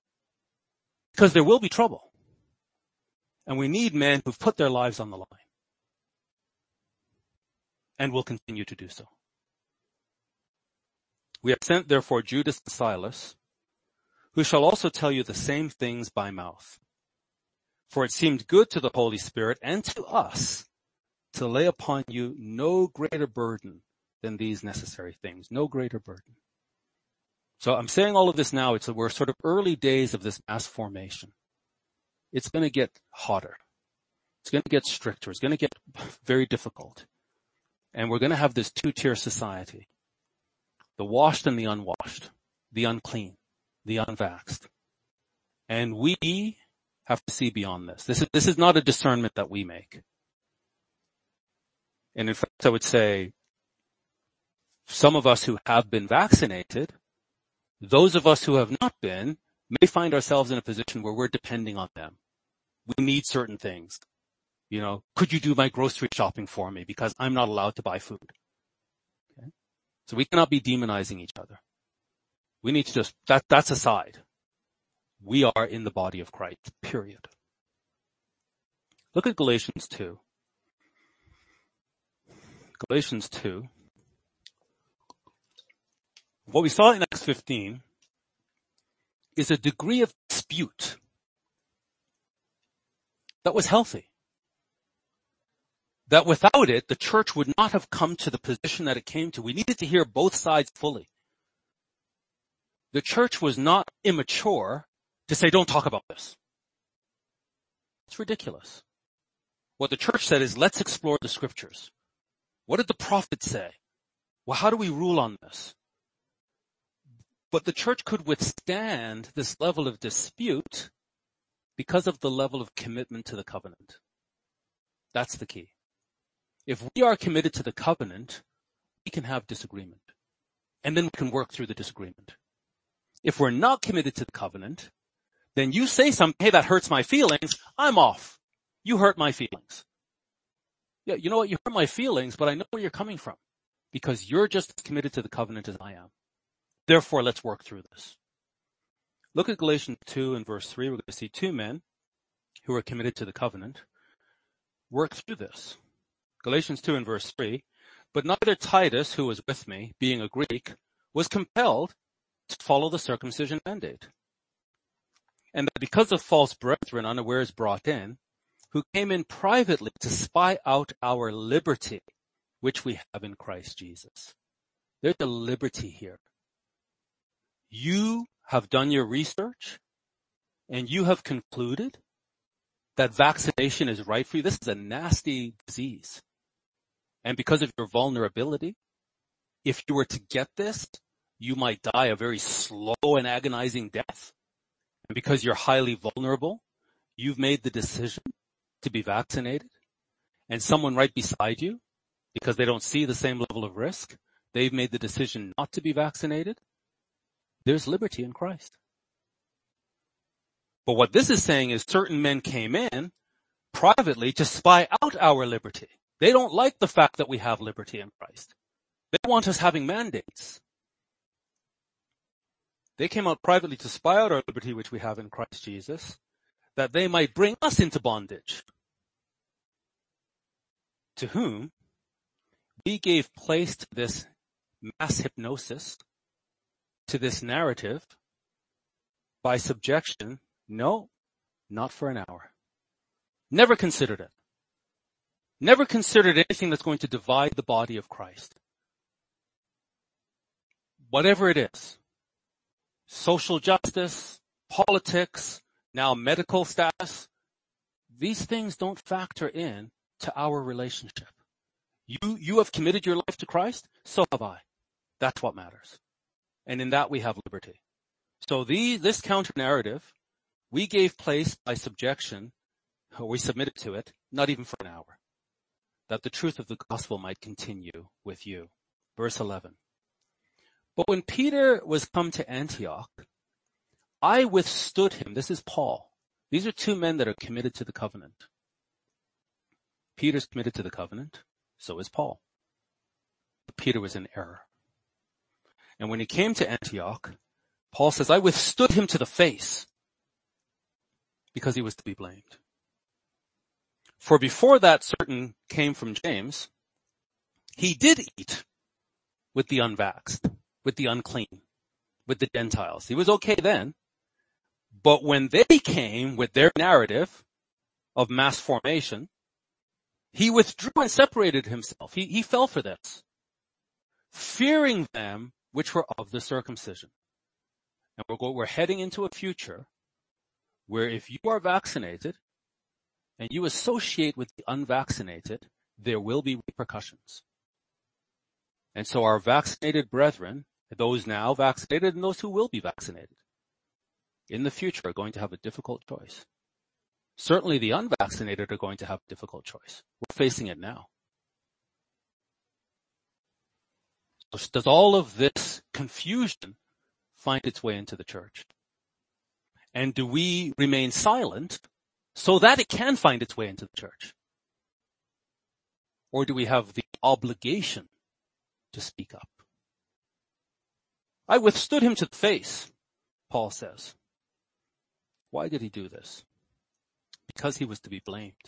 Because there will be trouble. And we need men who've put their lives on the line. And will continue to do so. We have sent therefore Judas and Silas, who shall also tell you the same things by mouth. For it seemed good to the Holy Spirit and to us to lay upon you no greater burden than these necessary things. No greater burden. So I'm saying all of this now, it's we're sort of early days of this mass formation. It's going to get hotter. It's going to get stricter. It's going to get very difficult. And we're going to have this two-tier society. The washed and the unwashed. The unclean. The unvaxxed. And we have to see beyond this. This is, this is not a discernment that we make. And in fact, I would say some of us who have been vaccinated, those of us who have not been, may find ourselves in a position where we're depending on them. We need certain things. You know, could you do my grocery shopping for me because I'm not allowed to buy food? Okay? So we cannot be demonizing each other. We need to just, that, that's aside. We are in the body of Christ, period. Look at Galatians two. Galatians two. What we saw in Acts fifteen is a degree of dispute that was healthy. That without it, the church would not have come to the position that it came to. We needed to hear both sides fully. The church was not immature to say, don't talk about this. It's ridiculous. What the church said is, let's explore the scriptures. What did the prophet say? Well, how do we rule on this? But the church could withstand this level of dispute because of the level of commitment to the covenant. That's the key. If we are committed to the covenant, we can have disagreement. And then we can work through the disagreement. If we're not committed to the covenant, then you say something, hey, that hurts my feelings, I'm off. You hurt my feelings. Yeah, you know what? You hurt my feelings, but I know where you're coming from. Because you're just as committed to the covenant as I am. Therefore, let's work through this. Look at Galatians two and verse three. We're going to see two men who are committed to the covenant work through this. Galatians two and verse three. But neither Titus, who was with me, being a Greek, was compelled to follow the circumcision mandate. And that because of false brethren unawares brought in, who came in privately to spy out our liberty, which we have in Christ Jesus. There's a liberty here. You have done your research and you have concluded that vaccination is right for you. This is a nasty disease. And because of your vulnerability, if you were to get this, you might die a very slow and agonizing death. And because you're highly vulnerable, you've made the decision to be vaccinated. And someone right beside you, because they don't see the same level of risk, they've made the decision not to be vaccinated. There's liberty in Christ. But what this is saying is certain men came in privately to spy out our liberty. They don't like the fact that we have liberty in Christ. They want us having mandates. They came out privately to spy out our liberty which we have in Christ Jesus, that they might bring us into bondage. To whom we gave place to this mass hypnosis, to this narrative, by subjection. No, not for an hour. Never considered it. Never considered anything that's going to divide the body of Christ. Whatever it is. Social justice, politics, now medical status. These things don't factor in to our relationship. You, you have committed your life to Christ, so have I. That's what matters. And in that we have liberty. So the, this counter-narrative, we gave place by subjection, or we submitted to it, not even for an hour, that the truth of the gospel might continue with you. Verse eleven. But when Peter was come to Antioch, I withstood him. This is Paul. These are two men that are committed to the covenant. Peter's committed to the covenant, so is Paul. But Peter was in error. And when he came to Antioch, Paul says, I withstood him to the face. because he was to be blamed. For before that certain came from James, he did eat with the unvaxxed, with the unclean, with the Gentiles. He was okay then. But when they came with their narrative of mass formation, he withdrew and separated himself. He, he fell for this, fearing them which were of the circumcision. And we're, we're heading into a future where if you are vaccinated and you associate with the unvaccinated, there will be repercussions. And so our vaccinated brethren, those now vaccinated and those who will be vaccinated, in the future are going to have a difficult choice. Certainly the unvaccinated are going to have a difficult choice. We're facing it now. So does all of this confusion find its way into the church? And do we remain silent so that it can find its way into the church? Or do we have the obligation to speak up? I withstood him to the face, Paul says. Why did he do this? Because he was to be blamed.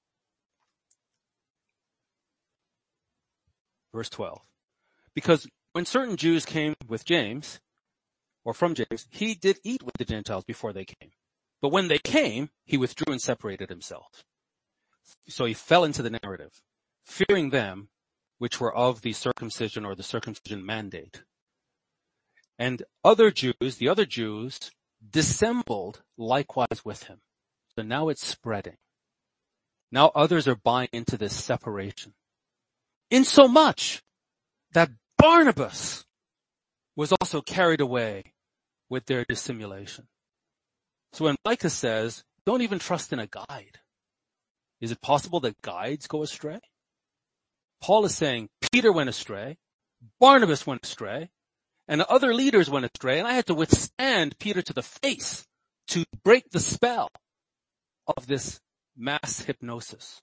Verse twelve. Because when certain Jews came with James, or from James, he did eat with the Gentiles before they came. But when they came, he withdrew and separated himself. So he fell into the narrative, fearing them which were of the circumcision or the circumcision mandate. And other Jews, the other Jews, dissembled likewise with him. So now it's spreading. Now others are buying into this separation. Insomuch that Barnabas was also carried away with their dissimulation. So when Micah says, don't even trust in a guide, is it possible that guides go astray? Paul is saying Peter went astray, Barnabas went astray, and other leaders went astray, and I had to withstand Peter to the face to break the spell of this mass hypnosis.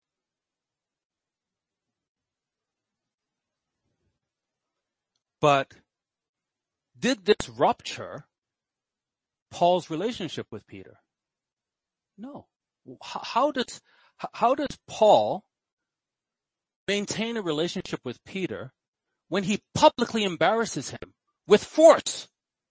But did this rupture Paul's relationship with Peter? No. How does, how does Paul maintain a relationship with Peter when he publicly embarrasses him with force?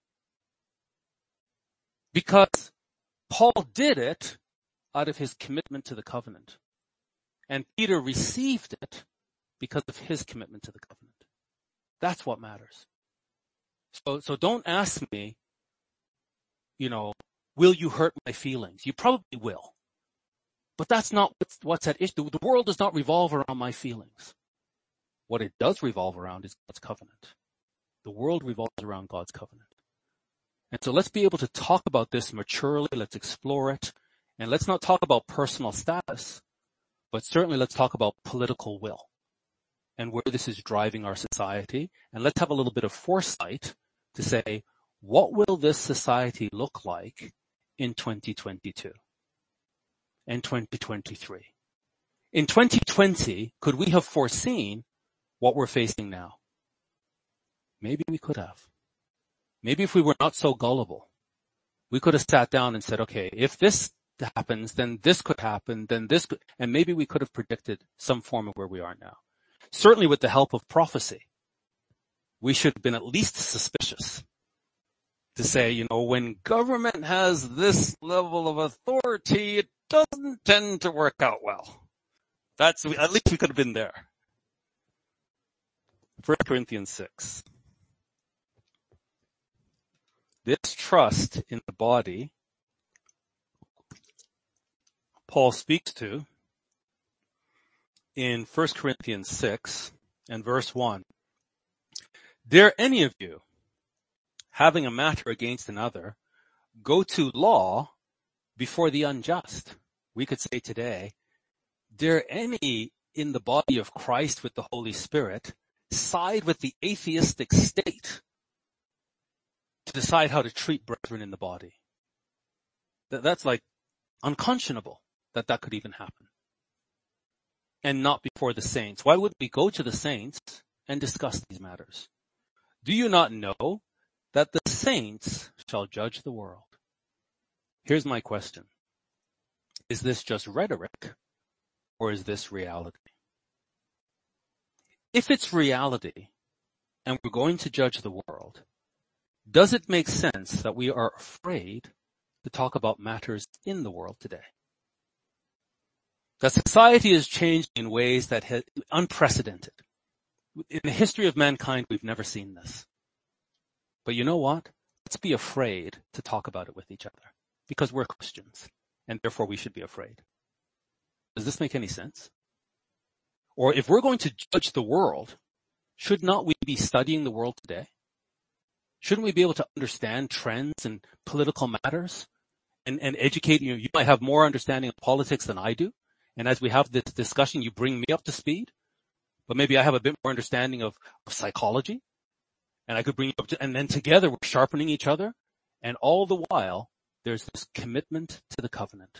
Because Paul did it out of his commitment to the covenant. And Peter received it because of his commitment to the covenant. That's what matters. So, so don't ask me, you know, will you hurt my feelings? You probably will. But that's not what's, what's at issue. The world does not revolve around my feelings. What it does revolve around is God's covenant. The world revolves around God's covenant. And so let's be able to talk about this maturely. Let's explore it. And let's not talk about personal status, but certainly let's talk about political will and where this is driving our society. And let's have a little bit of foresight to say, what will this society look like in twenty twenty-two and twenty twenty-three? In twenty twenty, could we have foreseen what we're facing now? Maybe we could have. Maybe if we were not so gullible, we could have sat down and said, okay, if this happens, then this could happen, then this could, and maybe we could have predicted some form of where we are now. Certainly with the help of prophecy, we should have been at least suspicious to say, you know, when government has this level of authority, it doesn't tend to work out well. That's, at least we could have been there. First Corinthians six. This trust in the body Paul speaks to in First Corinthians six and verse one. Dare any of you, having a matter against another, go to law before the unjust? We could say today, dare any in the body of Christ with the Holy Spirit side with the atheistic state to decide how to treat brethren in the body? That's like unconscionable that that could even happen. And not before the saints. Why would we go to the saints and discuss these matters? Do you not know that the saints shall judge the world? Here's my question. is this just rhetoric or is this reality? If it's reality and we're going to judge the world, does it make sense that we are afraid to talk about matters in the world today? That society is changing in ways that are unprecedented. In the history of mankind, we've never seen this. But you know what? Let's be afraid to talk about it with each other because we're Christians and therefore we should be afraid. Does this make any sense? Or if we're going to judge the world, should not we be studying the world today? Shouldn't we be able to understand trends and political matters and, and educate you? You might have more understanding of politics than I do. And as we have this discussion, you bring me up to speed. But maybe I have a bit more understanding of, of psychology. And I could bring you up to, and then together we're sharpening each other. And all the while, there's this commitment to the covenant.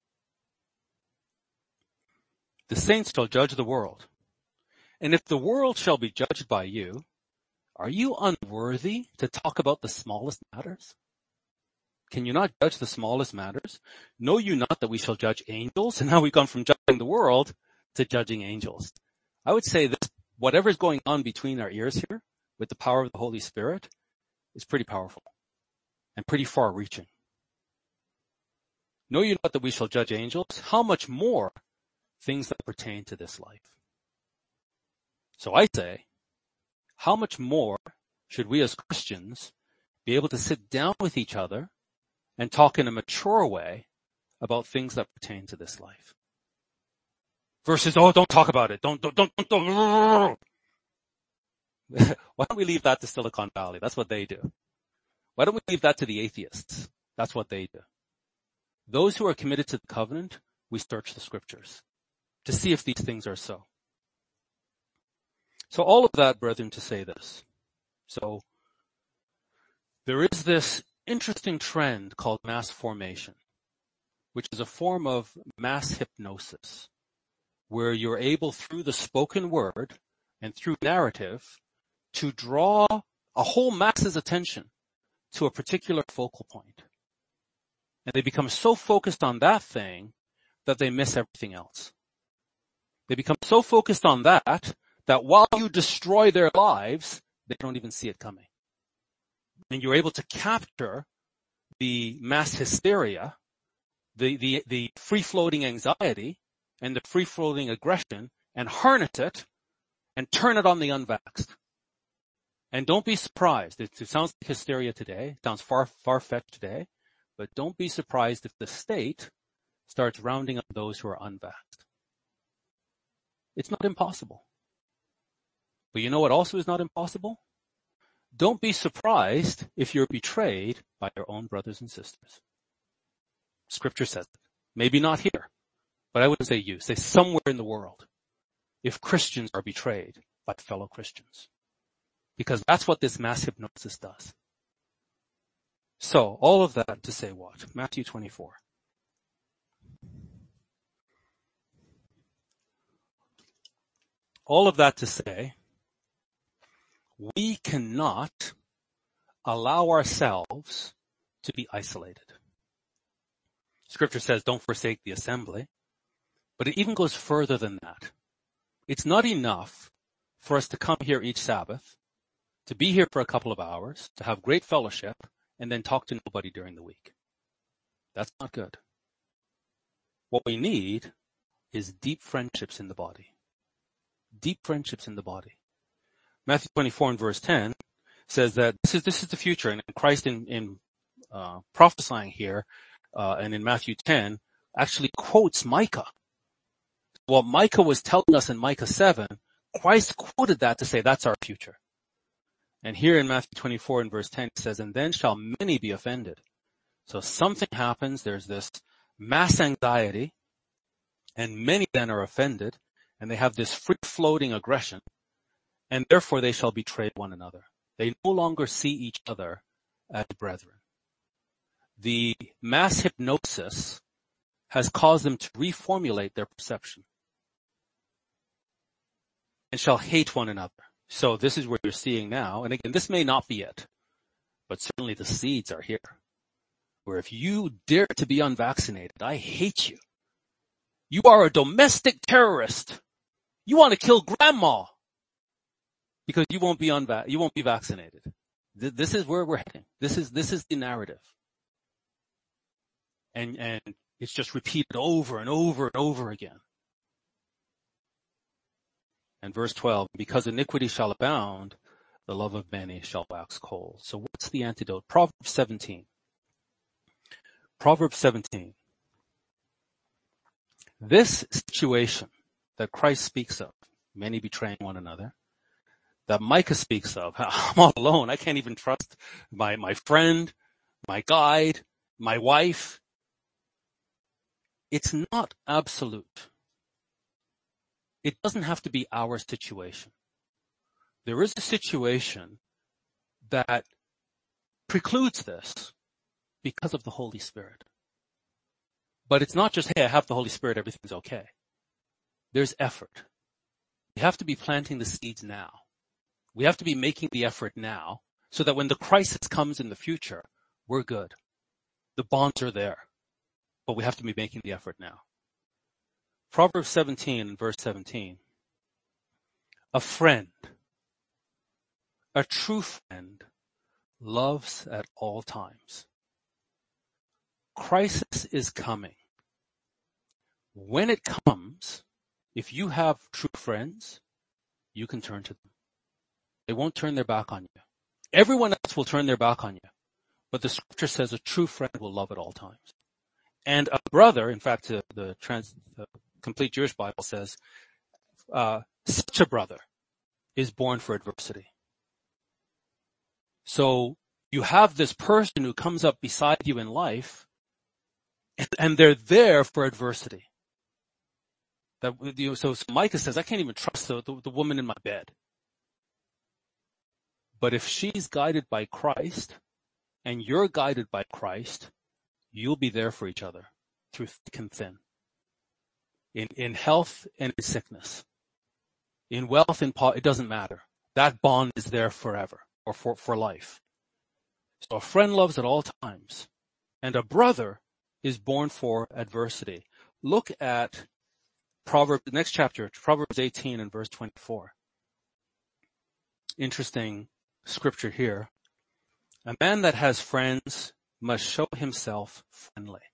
The saints shall judge the world. And if the world shall be judged by you, are you unworthy to talk about the smallest matters? Can you not judge the smallest matters? Know you not that we shall judge angels? And now we've gone from judging the world to judging angels. I would say this, whatever is going on between our ears here with the power of the Holy Spirit is pretty powerful and pretty far reaching. Know you not that we shall judge angels? How much more things that pertain to this life? So I say, how much more should we as Christians be able to sit down with each other and talk in a mature way about things that pertain to this life? Versus, oh, don't talk about it. Don't, don't, don't, don't, don't. Why don't we leave that to Silicon Valley? That's what they do. Why don't we leave that to the atheists? That's what they do. Those who are committed to the covenant, we search the scriptures to see if these things are so. So all of that, brethren, to say this. So there is this interesting trend called mass formation, which is a form of mass hypnosis, where you're able through the spoken word and through narrative to draw a whole mass's attention to a particular focal point. And they become so focused on that thing that they miss everything else. They become so focused on that that while you destroy their lives, they don't even see it coming. And you're able to capture the mass hysteria, the, the, the free-floating anxiety, and the free-floating aggression, and harness it, and turn it on the unvaxxed. And don't be surprised. It, it sounds like hysteria today. It sounds far, far-fetched today. But don't be surprised if the state starts rounding up those who are unvaxxed. It's not impossible. But you know what also is not impossible? Don't be surprised if you're betrayed by your own brothers and sisters. Scripture says it. Maybe not here, but I wouldn't say you. Say somewhere in the world. If Christians are betrayed by fellow Christians. Because that's what this mass hypnosis does. So, all of that to say what? Matthew twenty-four. All of that to say, we cannot allow ourselves to be isolated. Scripture says don't forsake the assembly, but it even goes further than that. It's not enough for us to come here each Sabbath, to be here for a couple of hours, to have great fellowship, and then talk to nobody during the week. That's not good. What we need is deep friendships in the body. Deep friendships in the body. Matthew twenty-four and verse ten says that this is this is the future, and Christ in, in uh, prophesying here, uh, and in Matthew ten, actually quotes Micah. What Micah was telling us in Micah seven, Christ quoted that to say that's our future. And here in Matthew twenty-four and verse ten, it says, and then shall many be offended. So something happens, there's this mass anxiety, and many then are offended, and they have this free-floating aggression, and therefore they shall betray one another. They no longer see each other as brethren. The mass hypnosis has caused them to reformulate their perception, and shall hate one another. So this is where you're seeing now, and again, this may not be it, but certainly the seeds are here. Where if you dare to be unvaccinated, I hate you. You are a domestic terrorist. You want to kill grandma because you won't be unva- you won't be vaccinated. Th- this is where we're heading. This is, this is the narrative. And, and it's just repeated over and over and over again. And verse twelve, because iniquity shall abound, the love of many shall wax cold. So what's the antidote? Proverbs seventeen. Proverbs seventeen. This situation that Christ speaks of, many betraying one another, that Micah speaks of, I'm all alone. I can't even trust my, my friend, my guide, my wife. It's not absolute. It doesn't have to be our situation. There is a situation that precludes this because of the Holy Spirit. But it's not just, hey, I have the Holy Spirit, everything's okay. There's effort. We have to be planting the seeds now. We have to be making the effort now so that when the crisis comes in the future, we're good. The bonds are there. But we have to be making the effort now. Proverbs seventeen, verse seventeen. A friend, a true friend, loves at all times. Crisis is coming. When it comes, if you have true friends, you can turn to them. They won't turn their back on you. Everyone else will turn their back on you. But the scripture says a true friend will love at all times. And a brother, in fact, the, the, trans, the Complete Jewish Bible says, uh, such a brother is born for adversity. So you have this person who comes up beside you in life, and, and they're there for adversity. That, you know, so, so Micah says, I can't even trust the, the, the woman in my bed. But if she's guided by Christ, and you're guided by Christ, you'll be there for each other through thick and thin. In, in health and in sickness. In wealth and po- it doesn't matter. That bond is there forever, or for, for life. So a friend loves at all times. And a brother is born for adversity. Look at Proverbs, the next chapter, Proverbs eighteen and verse twenty-four. Interesting scripture here. A man that has friends must show himself friendly.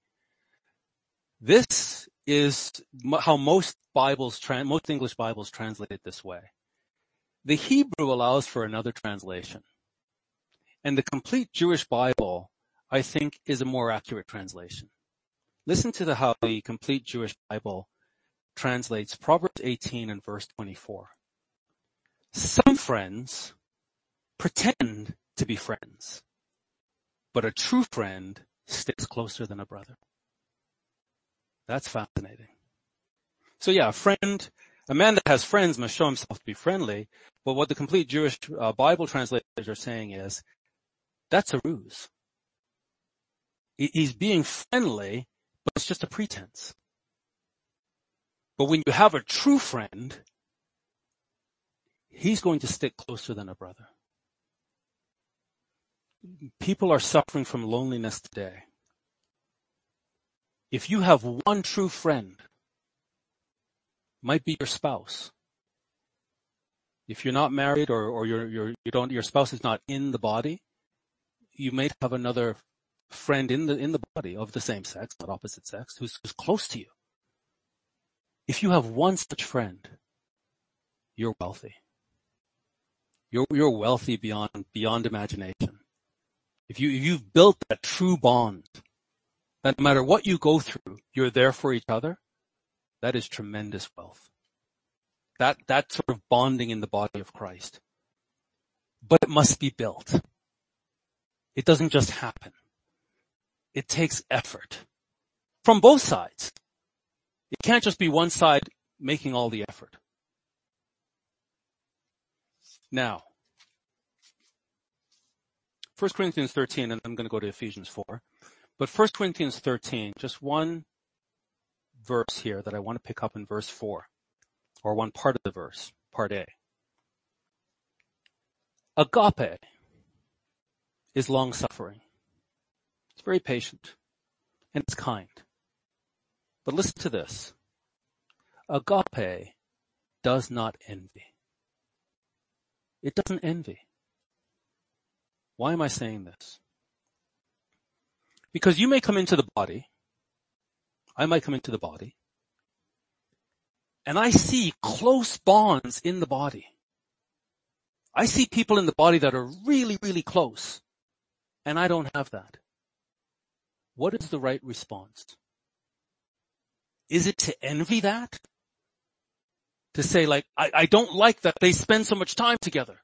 This is how most Bibles, most English Bibles translate it this way. The Hebrew allows for another translation. And the Complete Jewish Bible, I think, is a more accurate translation. Listen to the, how the Complete Jewish Bible translates Proverbs eighteen and verse twenty-four. Some friends pretend to be friends, but a true friend sticks closer than a brother. That's fascinating. So yeah, a friend, a man that has friends must show himself to be friendly, but what the Complete Jewish uh, Bible translators are saying is, that's a ruse. He's being friendly, but it's just a pretense. But when you have a true friend, he's going to stick closer than a brother. People are suffering from loneliness today. If you have one true friend, might be your spouse. If you're not married or, or you're, you're, you don't, your spouse is not in the body, you may have another friend in the, in the body of the same sex, not opposite sex, who's, who's close to you. If you have one such friend, you're wealthy. You're, you're wealthy beyond, beyond imagination. If you, if you've built that true bond, that no matter what you go through, you're there for each other, that is tremendous wealth. That, that sort of bonding in the body of Christ. But it must be built. It doesn't just happen. It takes effort. From both sides. It can't just be one side making all the effort. Now, First Corinthians thirteen, and I'm going to go to Ephesians four. But First Corinthians thirteen, just one verse here that I want to pick up in verse four, or one part of the verse, part A. Agape is long-suffering. It's very patient, and it's kind. But listen to this. Agape does not envy. It doesn't envy. Why am I saying this? Because you may come into the body, I might come into the body, and I see close bonds in the body. I see people in the body that are really, really close, and I don't have that. What is the right response? Is it to envy that? To say like, I, I don't like that they spend so much time together.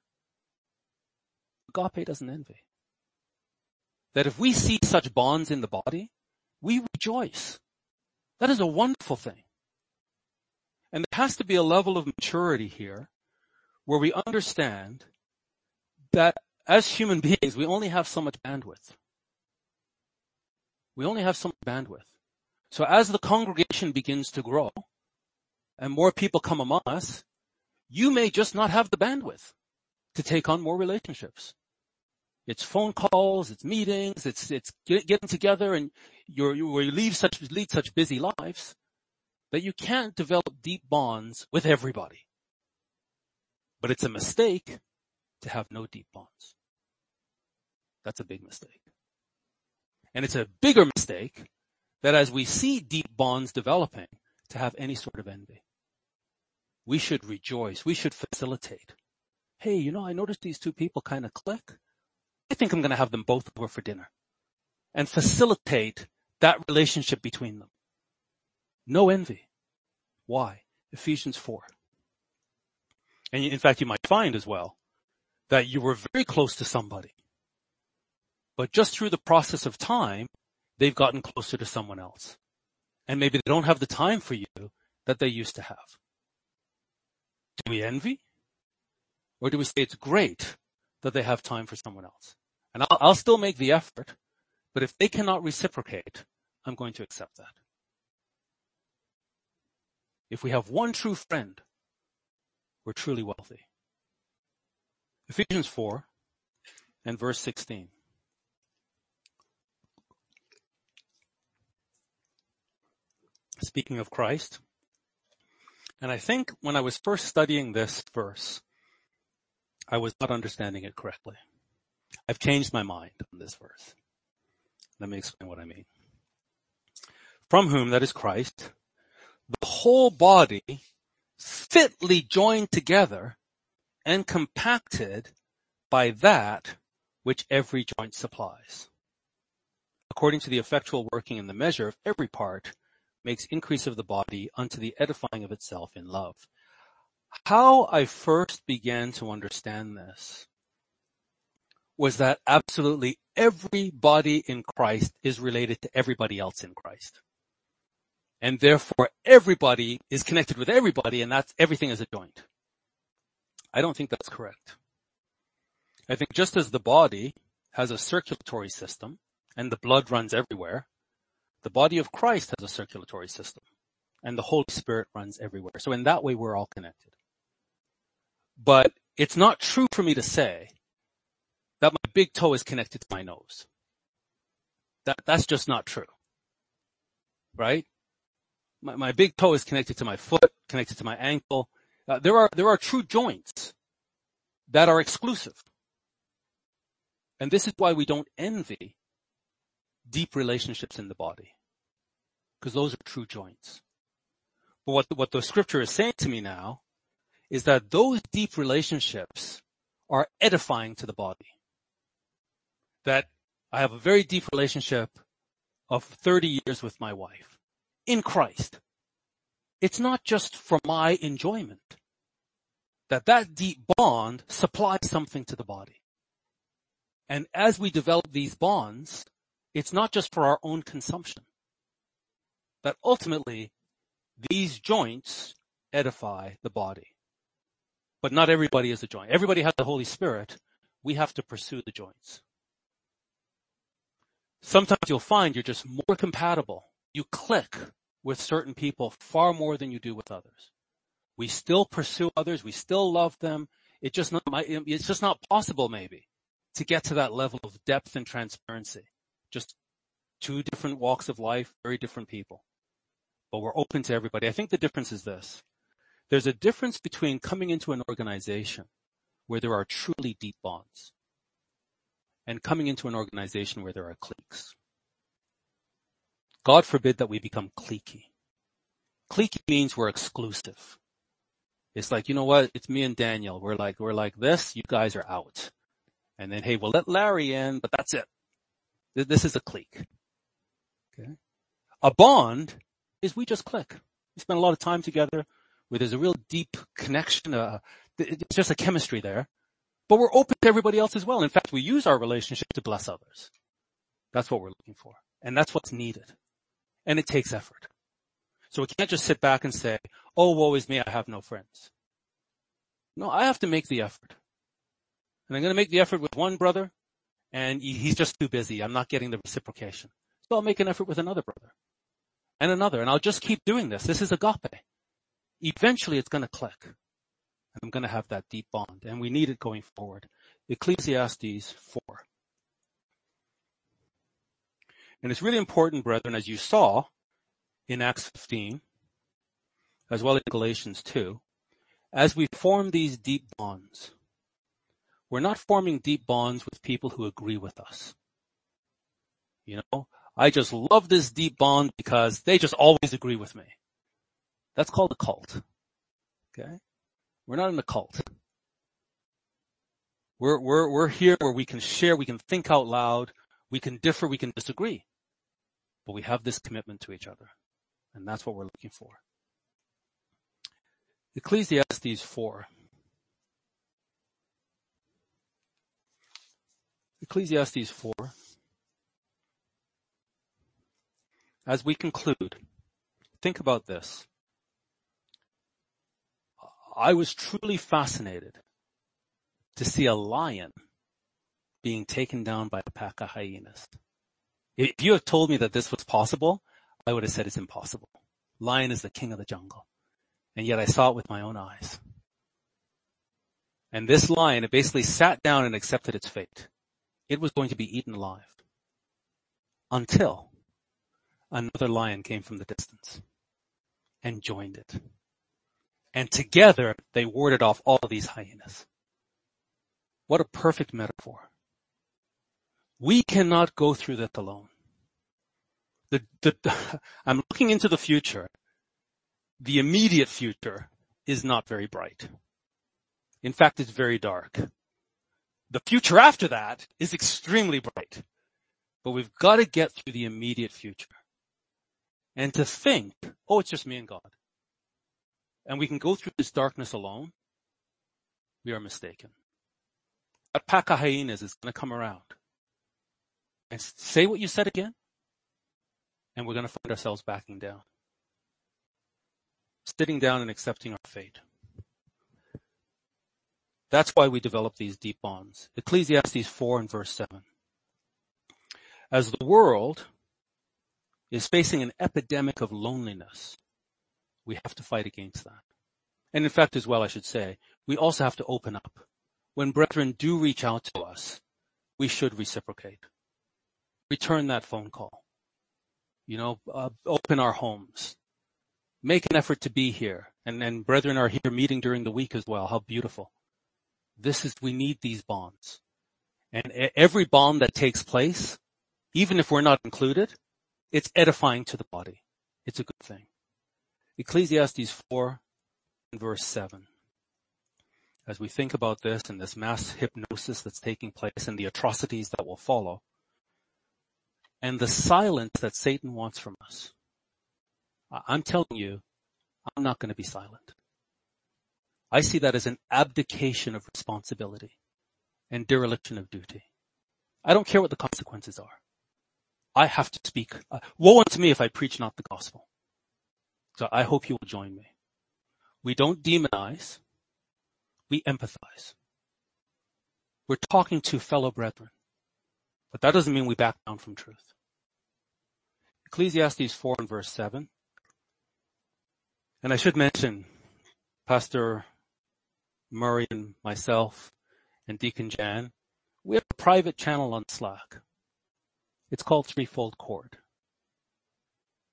Agape doesn't envy. That if we see such bonds in the body, we rejoice. That is a wonderful thing. And there has to be a level of maturity here where we understand that as human beings, we only have so much bandwidth. We only have so much bandwidth. So as the congregation begins to grow and more people come among us, you may just not have the bandwidth to take on more relationships. It's phone calls, it's meetings, it's, it's get, getting together, and you're, you, you lead such, lead such busy lives that you can't develop deep bonds with everybody. But it's a mistake to have no deep bonds. That's a big mistake. And it's a bigger mistake that as we see deep bonds developing, to have any sort of envy. We should rejoice. We should facilitate. Hey, you know, I noticed these two people kind of click. I think I'm going to have them both over for dinner. And facilitate that relationship between them. No envy. Why? Ephesians four. And in fact, you might find as well that you were very close to somebody. But just through the process of time, they've gotten closer to someone else. And maybe they don't have the time for you that they used to have. Do we envy? Or do we say it's great that they have time for someone else? And I'll, I'll still make the effort, but if they cannot reciprocate, I'm going to accept that. If we have one true friend, we're truly wealthy. Ephesians four and verse sixteen. Speaking of Christ, and I think when I was first studying this verse, I was not understanding it correctly. I've changed my mind on this verse. Let me explain what I mean. From whom, that is Christ, the whole body fitly joined together and compacted by that which every joint supplies, according to the effectual working in the measure of every part, makes increase of the body unto the edifying of itself in love. How I first began to understand this was that absolutely everybody in Christ is related to everybody else in Christ. And therefore everybody is connected with everybody, and that's everything is a joint. I don't think that's correct. I think just as the body has a circulatory system and the blood runs everywhere, the body of Christ has a circulatory system and the Holy Spirit runs everywhere. So in that way, we're all connected. But it's not true for me to say that my big toe is connected to my nose. That, that's just not true. Right? My, my big toe is connected to my foot, connected to my ankle. Uh, there are, there are true joints that are exclusive. And this is why we don't envy deep relationships in the body, because those are true joints. But what the, what the scripture is saying to me now is that those deep relationships are edifying to the body. That I have a very deep relationship of thirty years with my wife in Christ. It's not just for my enjoyment. That that deep bond supplies something to the body. And as we develop these bonds, it's not just for our own consumption. That ultimately, these joints edify the body. But not everybody is a joint. Everybody has the Holy Spirit. We have to pursue the joints. Sometimes you'll find you're just more compatible. You click with certain people far more than you do with others. We still pursue others. We still love them. It just not, it's just not possible maybe to get to that level of depth and transparency. Just two different walks of life, very different people. but we're open to everybody. I think the difference is this. There's a difference between coming into an organization where there are truly deep bonds and coming into an organization where there are cliques. God forbid that we become cliquey. Cliquey means we're exclusive. It's like, you know what? It's me and Daniel. We're like, we're like this. You guys are out. And then, hey, we'll let Larry in, but that's it. This is a clique. Okay. A bond is we just click. We spend a lot of time together where there's a real deep connection. Uh, it's just a chemistry there, but we're open to everybody else as well. In fact, we use our relationship to bless others. That's what we're looking for. And that's what's needed. And it takes effort. So we can't just sit back and say, oh, woe is me, I have no friends. No, I have to make the effort. And I'm going to make the effort with one brother, and he's just too busy. I'm not getting the reciprocation. So I'll make an effort with another brother. And another. And I'll just keep doing this. This is agape. Eventually it's going to click. And I'm going to have that deep bond. And we need it going forward. Ecclesiastes four. And it's really important, brethren, as you saw in Acts fifteen, as well as in Galatians two, as we form these deep bonds, we're not forming deep bonds with people who agree with us. You know, I just love this deep bond because they just always agree with me. That's called a cult. Okay? We're not in a cult. We're, we're, we're here where we can share, we can think out loud, we can differ, we can disagree. But we have this commitment to each other. And that's what we're looking for. Ecclesiastes four. Ecclesiastes four. As we conclude, think about this. I was truly fascinated to see a lion being taken down by a pack of hyenas. If you had told me that this was possible, I would have said it's impossible. Lion is the king of the jungle. And yet I saw it with my own eyes. And this lion, it basically sat down and accepted its fate. It was going to be eaten alive. Until another lion came from the distance and joined it. And together they warded off all of these hyenas. What a perfect metaphor. We cannot go through that alone. The, the, I'm looking into the future. The immediate future is not very bright. In fact, it's very dark. The future after that is extremely bright. But we've got to get through the immediate future. And to think, oh, it's just me and God. And we can go through this darkness alone, we are mistaken. That pack of hyenas is going to come around. And say what you said again, and we're going to find ourselves backing down. Sitting down and accepting our fate. That's why we develop these deep bonds. Ecclesiastes four and verse seven. As the world is facing an epidemic of loneliness, we have to fight against that. And in fact, as well, I should say, we also have to open up. When brethren do reach out to us, we should reciprocate. Return that phone call. You know, uh, open our homes. Make an effort to be here. And, and brethren are here meeting during the week as well. How beautiful. This is, we need these bonds. And every bond that takes place, even if we're not included, it's edifying to the body. It's a good thing. Ecclesiastes four and verse seven. As we think about this and this mass hypnosis that's taking place and the atrocities that will follow, and the silence that Satan wants from us, I'm telling you, I'm not going to be silent. I see that as an abdication of responsibility and dereliction of duty. I don't care what the consequences are. I have to speak. Uh, woe unto me if I preach not the gospel. So I hope you will join me. We don't demonize. We empathize. We're talking to fellow brethren. But that doesn't mean we back down from truth. Ecclesiastes four and verse seven. And I should mention, Pastor Murray and myself and Deacon Jan, we have a private channel on Slack. It's called Threefold Cord.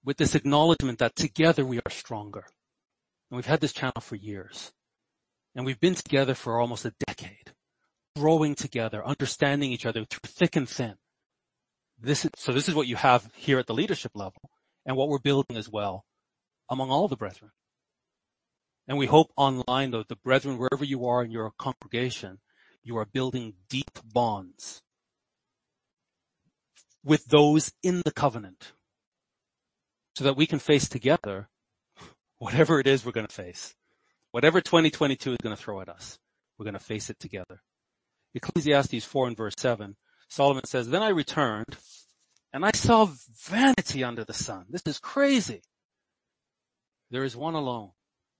with this acknowledgement that together we are stronger. And we've had this channel for years. And we've been together for almost a decade, growing together, understanding each other through thick and thin. This is, so this is what you have here at the leadership level and what we're building as well among all the brethren. And we hope online, though, the brethren, wherever you are in your congregation, you are building deep bonds with those in the covenant so that we can face together whatever it is we're going to face. Whatever twenty twenty-two is going to throw at us, we're going to face it together. Ecclesiastes four and verse seven, Solomon says, "Then I returned and I saw vanity under the sun." This is crazy. "There is one alone,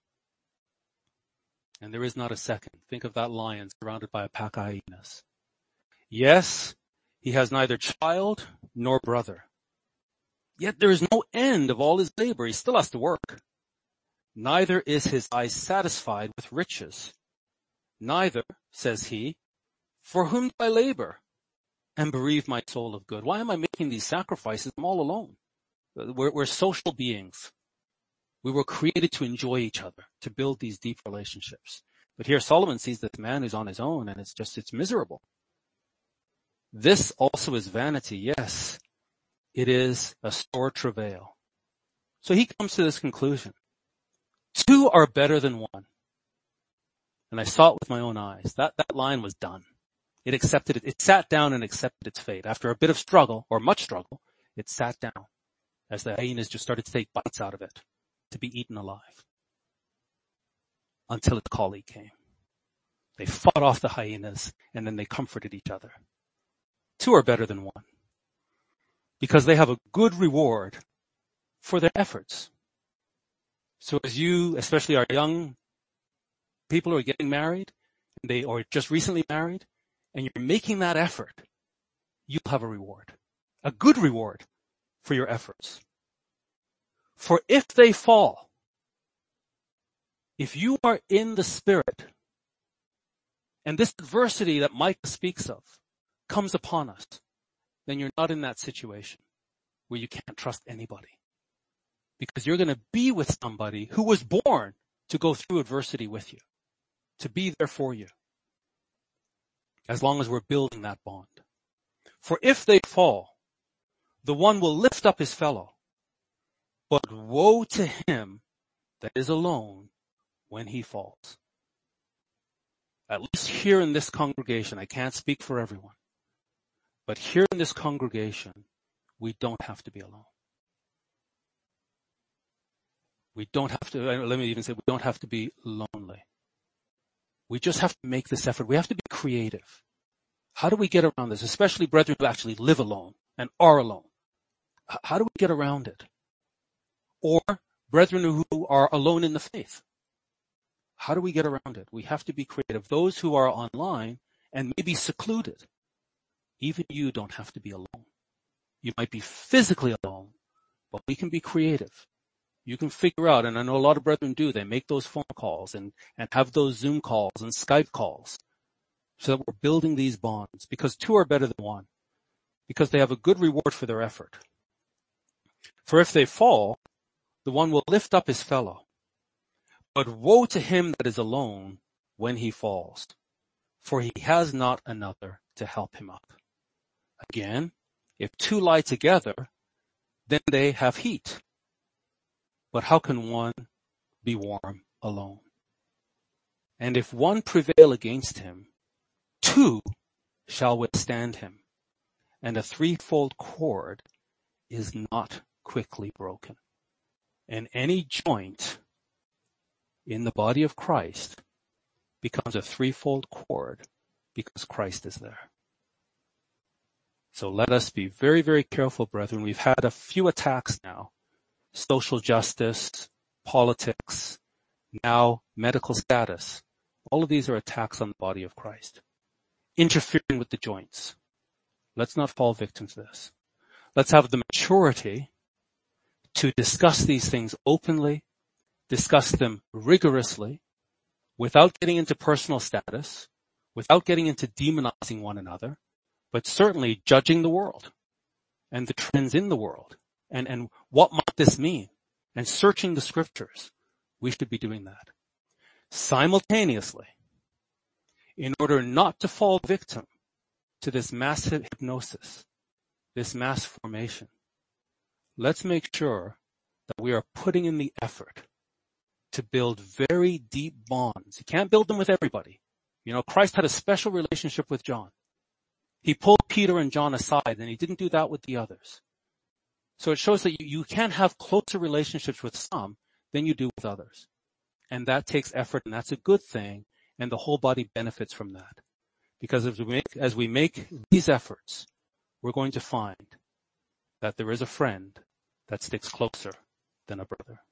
and there is not a second." Think of that lion surrounded by a pack of hyenas. "Yes, he has neither child nor brother. Yet there is no end of all his labor." He still has to work. "Neither is his eye satisfied with riches. Neither," says he, "for whom do I labor and bereave my soul of good?" Why am I making these sacrifices? I'm all alone. We're, we're social beings. We were created to enjoy each other, to build these deep relationships. But here Solomon sees this man who's on his own, and it's just, it's miserable. "This also is vanity. Yes, it is a sore travail." So he comes to this conclusion. Two are better than one. And I saw it with my own eyes. That, that lion was done. It accepted it. It sat down and accepted its fate. After a bit of struggle, or much struggle, it sat down as the hyenas just started to take bites out of it to be eaten alive. Until its colleague came. They fought off the hyenas and then they comforted each other. Two are better than one. Because they have a good reward for their efforts. So as you, especially our young people who are getting married, and they or just recently married, and you're making that effort, you'll have a reward. A good reward for your efforts. For if they fall, if you are in the Spirit, and this adversity that Micah speaks of comes upon us, then you're not in that situation where you can't trust anybody. Because you're going to be with somebody who was born to go through adversity with you, to be there for you, as long as we're building that bond. For if they fall, the one will lift up his fellow, but woe to him that is alone when he falls. At least here in this congregation, I can't speak for everyone, but here in this congregation, we don't have to be alone. We don't have to, let me even say, we don't have to be lonely. We just have to make this effort. We have to be creative. How do we get around this? Especially brethren who actually live alone and are alone. How do we get around it? Or brethren who are alone in the faith. How do we get around it? We have to be creative. Those who are online and maybe secluded, even you don't have to be alone. You might be physically alone, but we can be creative. You can figure out, and I know a lot of brethren do, they make those phone calls and, and have those Zoom calls and Skype calls so that we're building these bonds, because two are better than one, because they have a good reward for their effort. For if they fall, the one will lift up his fellow. But woe to him that is alone when he falls, for he has not another to help him up. Again, if two lie together, then they have heat. But how can one be warm alone? And if one prevail against him, two shall withstand him. And a threefold cord is not quickly broken. And any joint in the body of Christ becomes a threefold cord because Christ is there. So let us be very, very careful, brethren. We've had a few attacks now. Social justice, politics, now medical status. All of these are attacks on the body of Christ. Interfering with the joints. Let's not fall victim to this. Let's have the maturity to discuss these things openly, discuss them rigorously, without getting into personal status, without getting into demonizing one another, but certainly judging the world and the trends in the world and, and what might this mean? And searching the scriptures. We should be doing that. Simultaneously, in order not to fall victim to this mass hypnosis, this mass formation, let's make sure that we are putting in the effort to build very deep bonds. You can't build them with everybody. You know, Christ had a special relationship with John. He pulled Peter and John aside, and he didn't do that with the others. So it shows that you, you can have closer relationships with some than you do with others. And that takes effort, and that's a good thing, and the whole body benefits from that. Because as we make, as we make these efforts, we're going to find that there is a friend that sticks closer than a brother.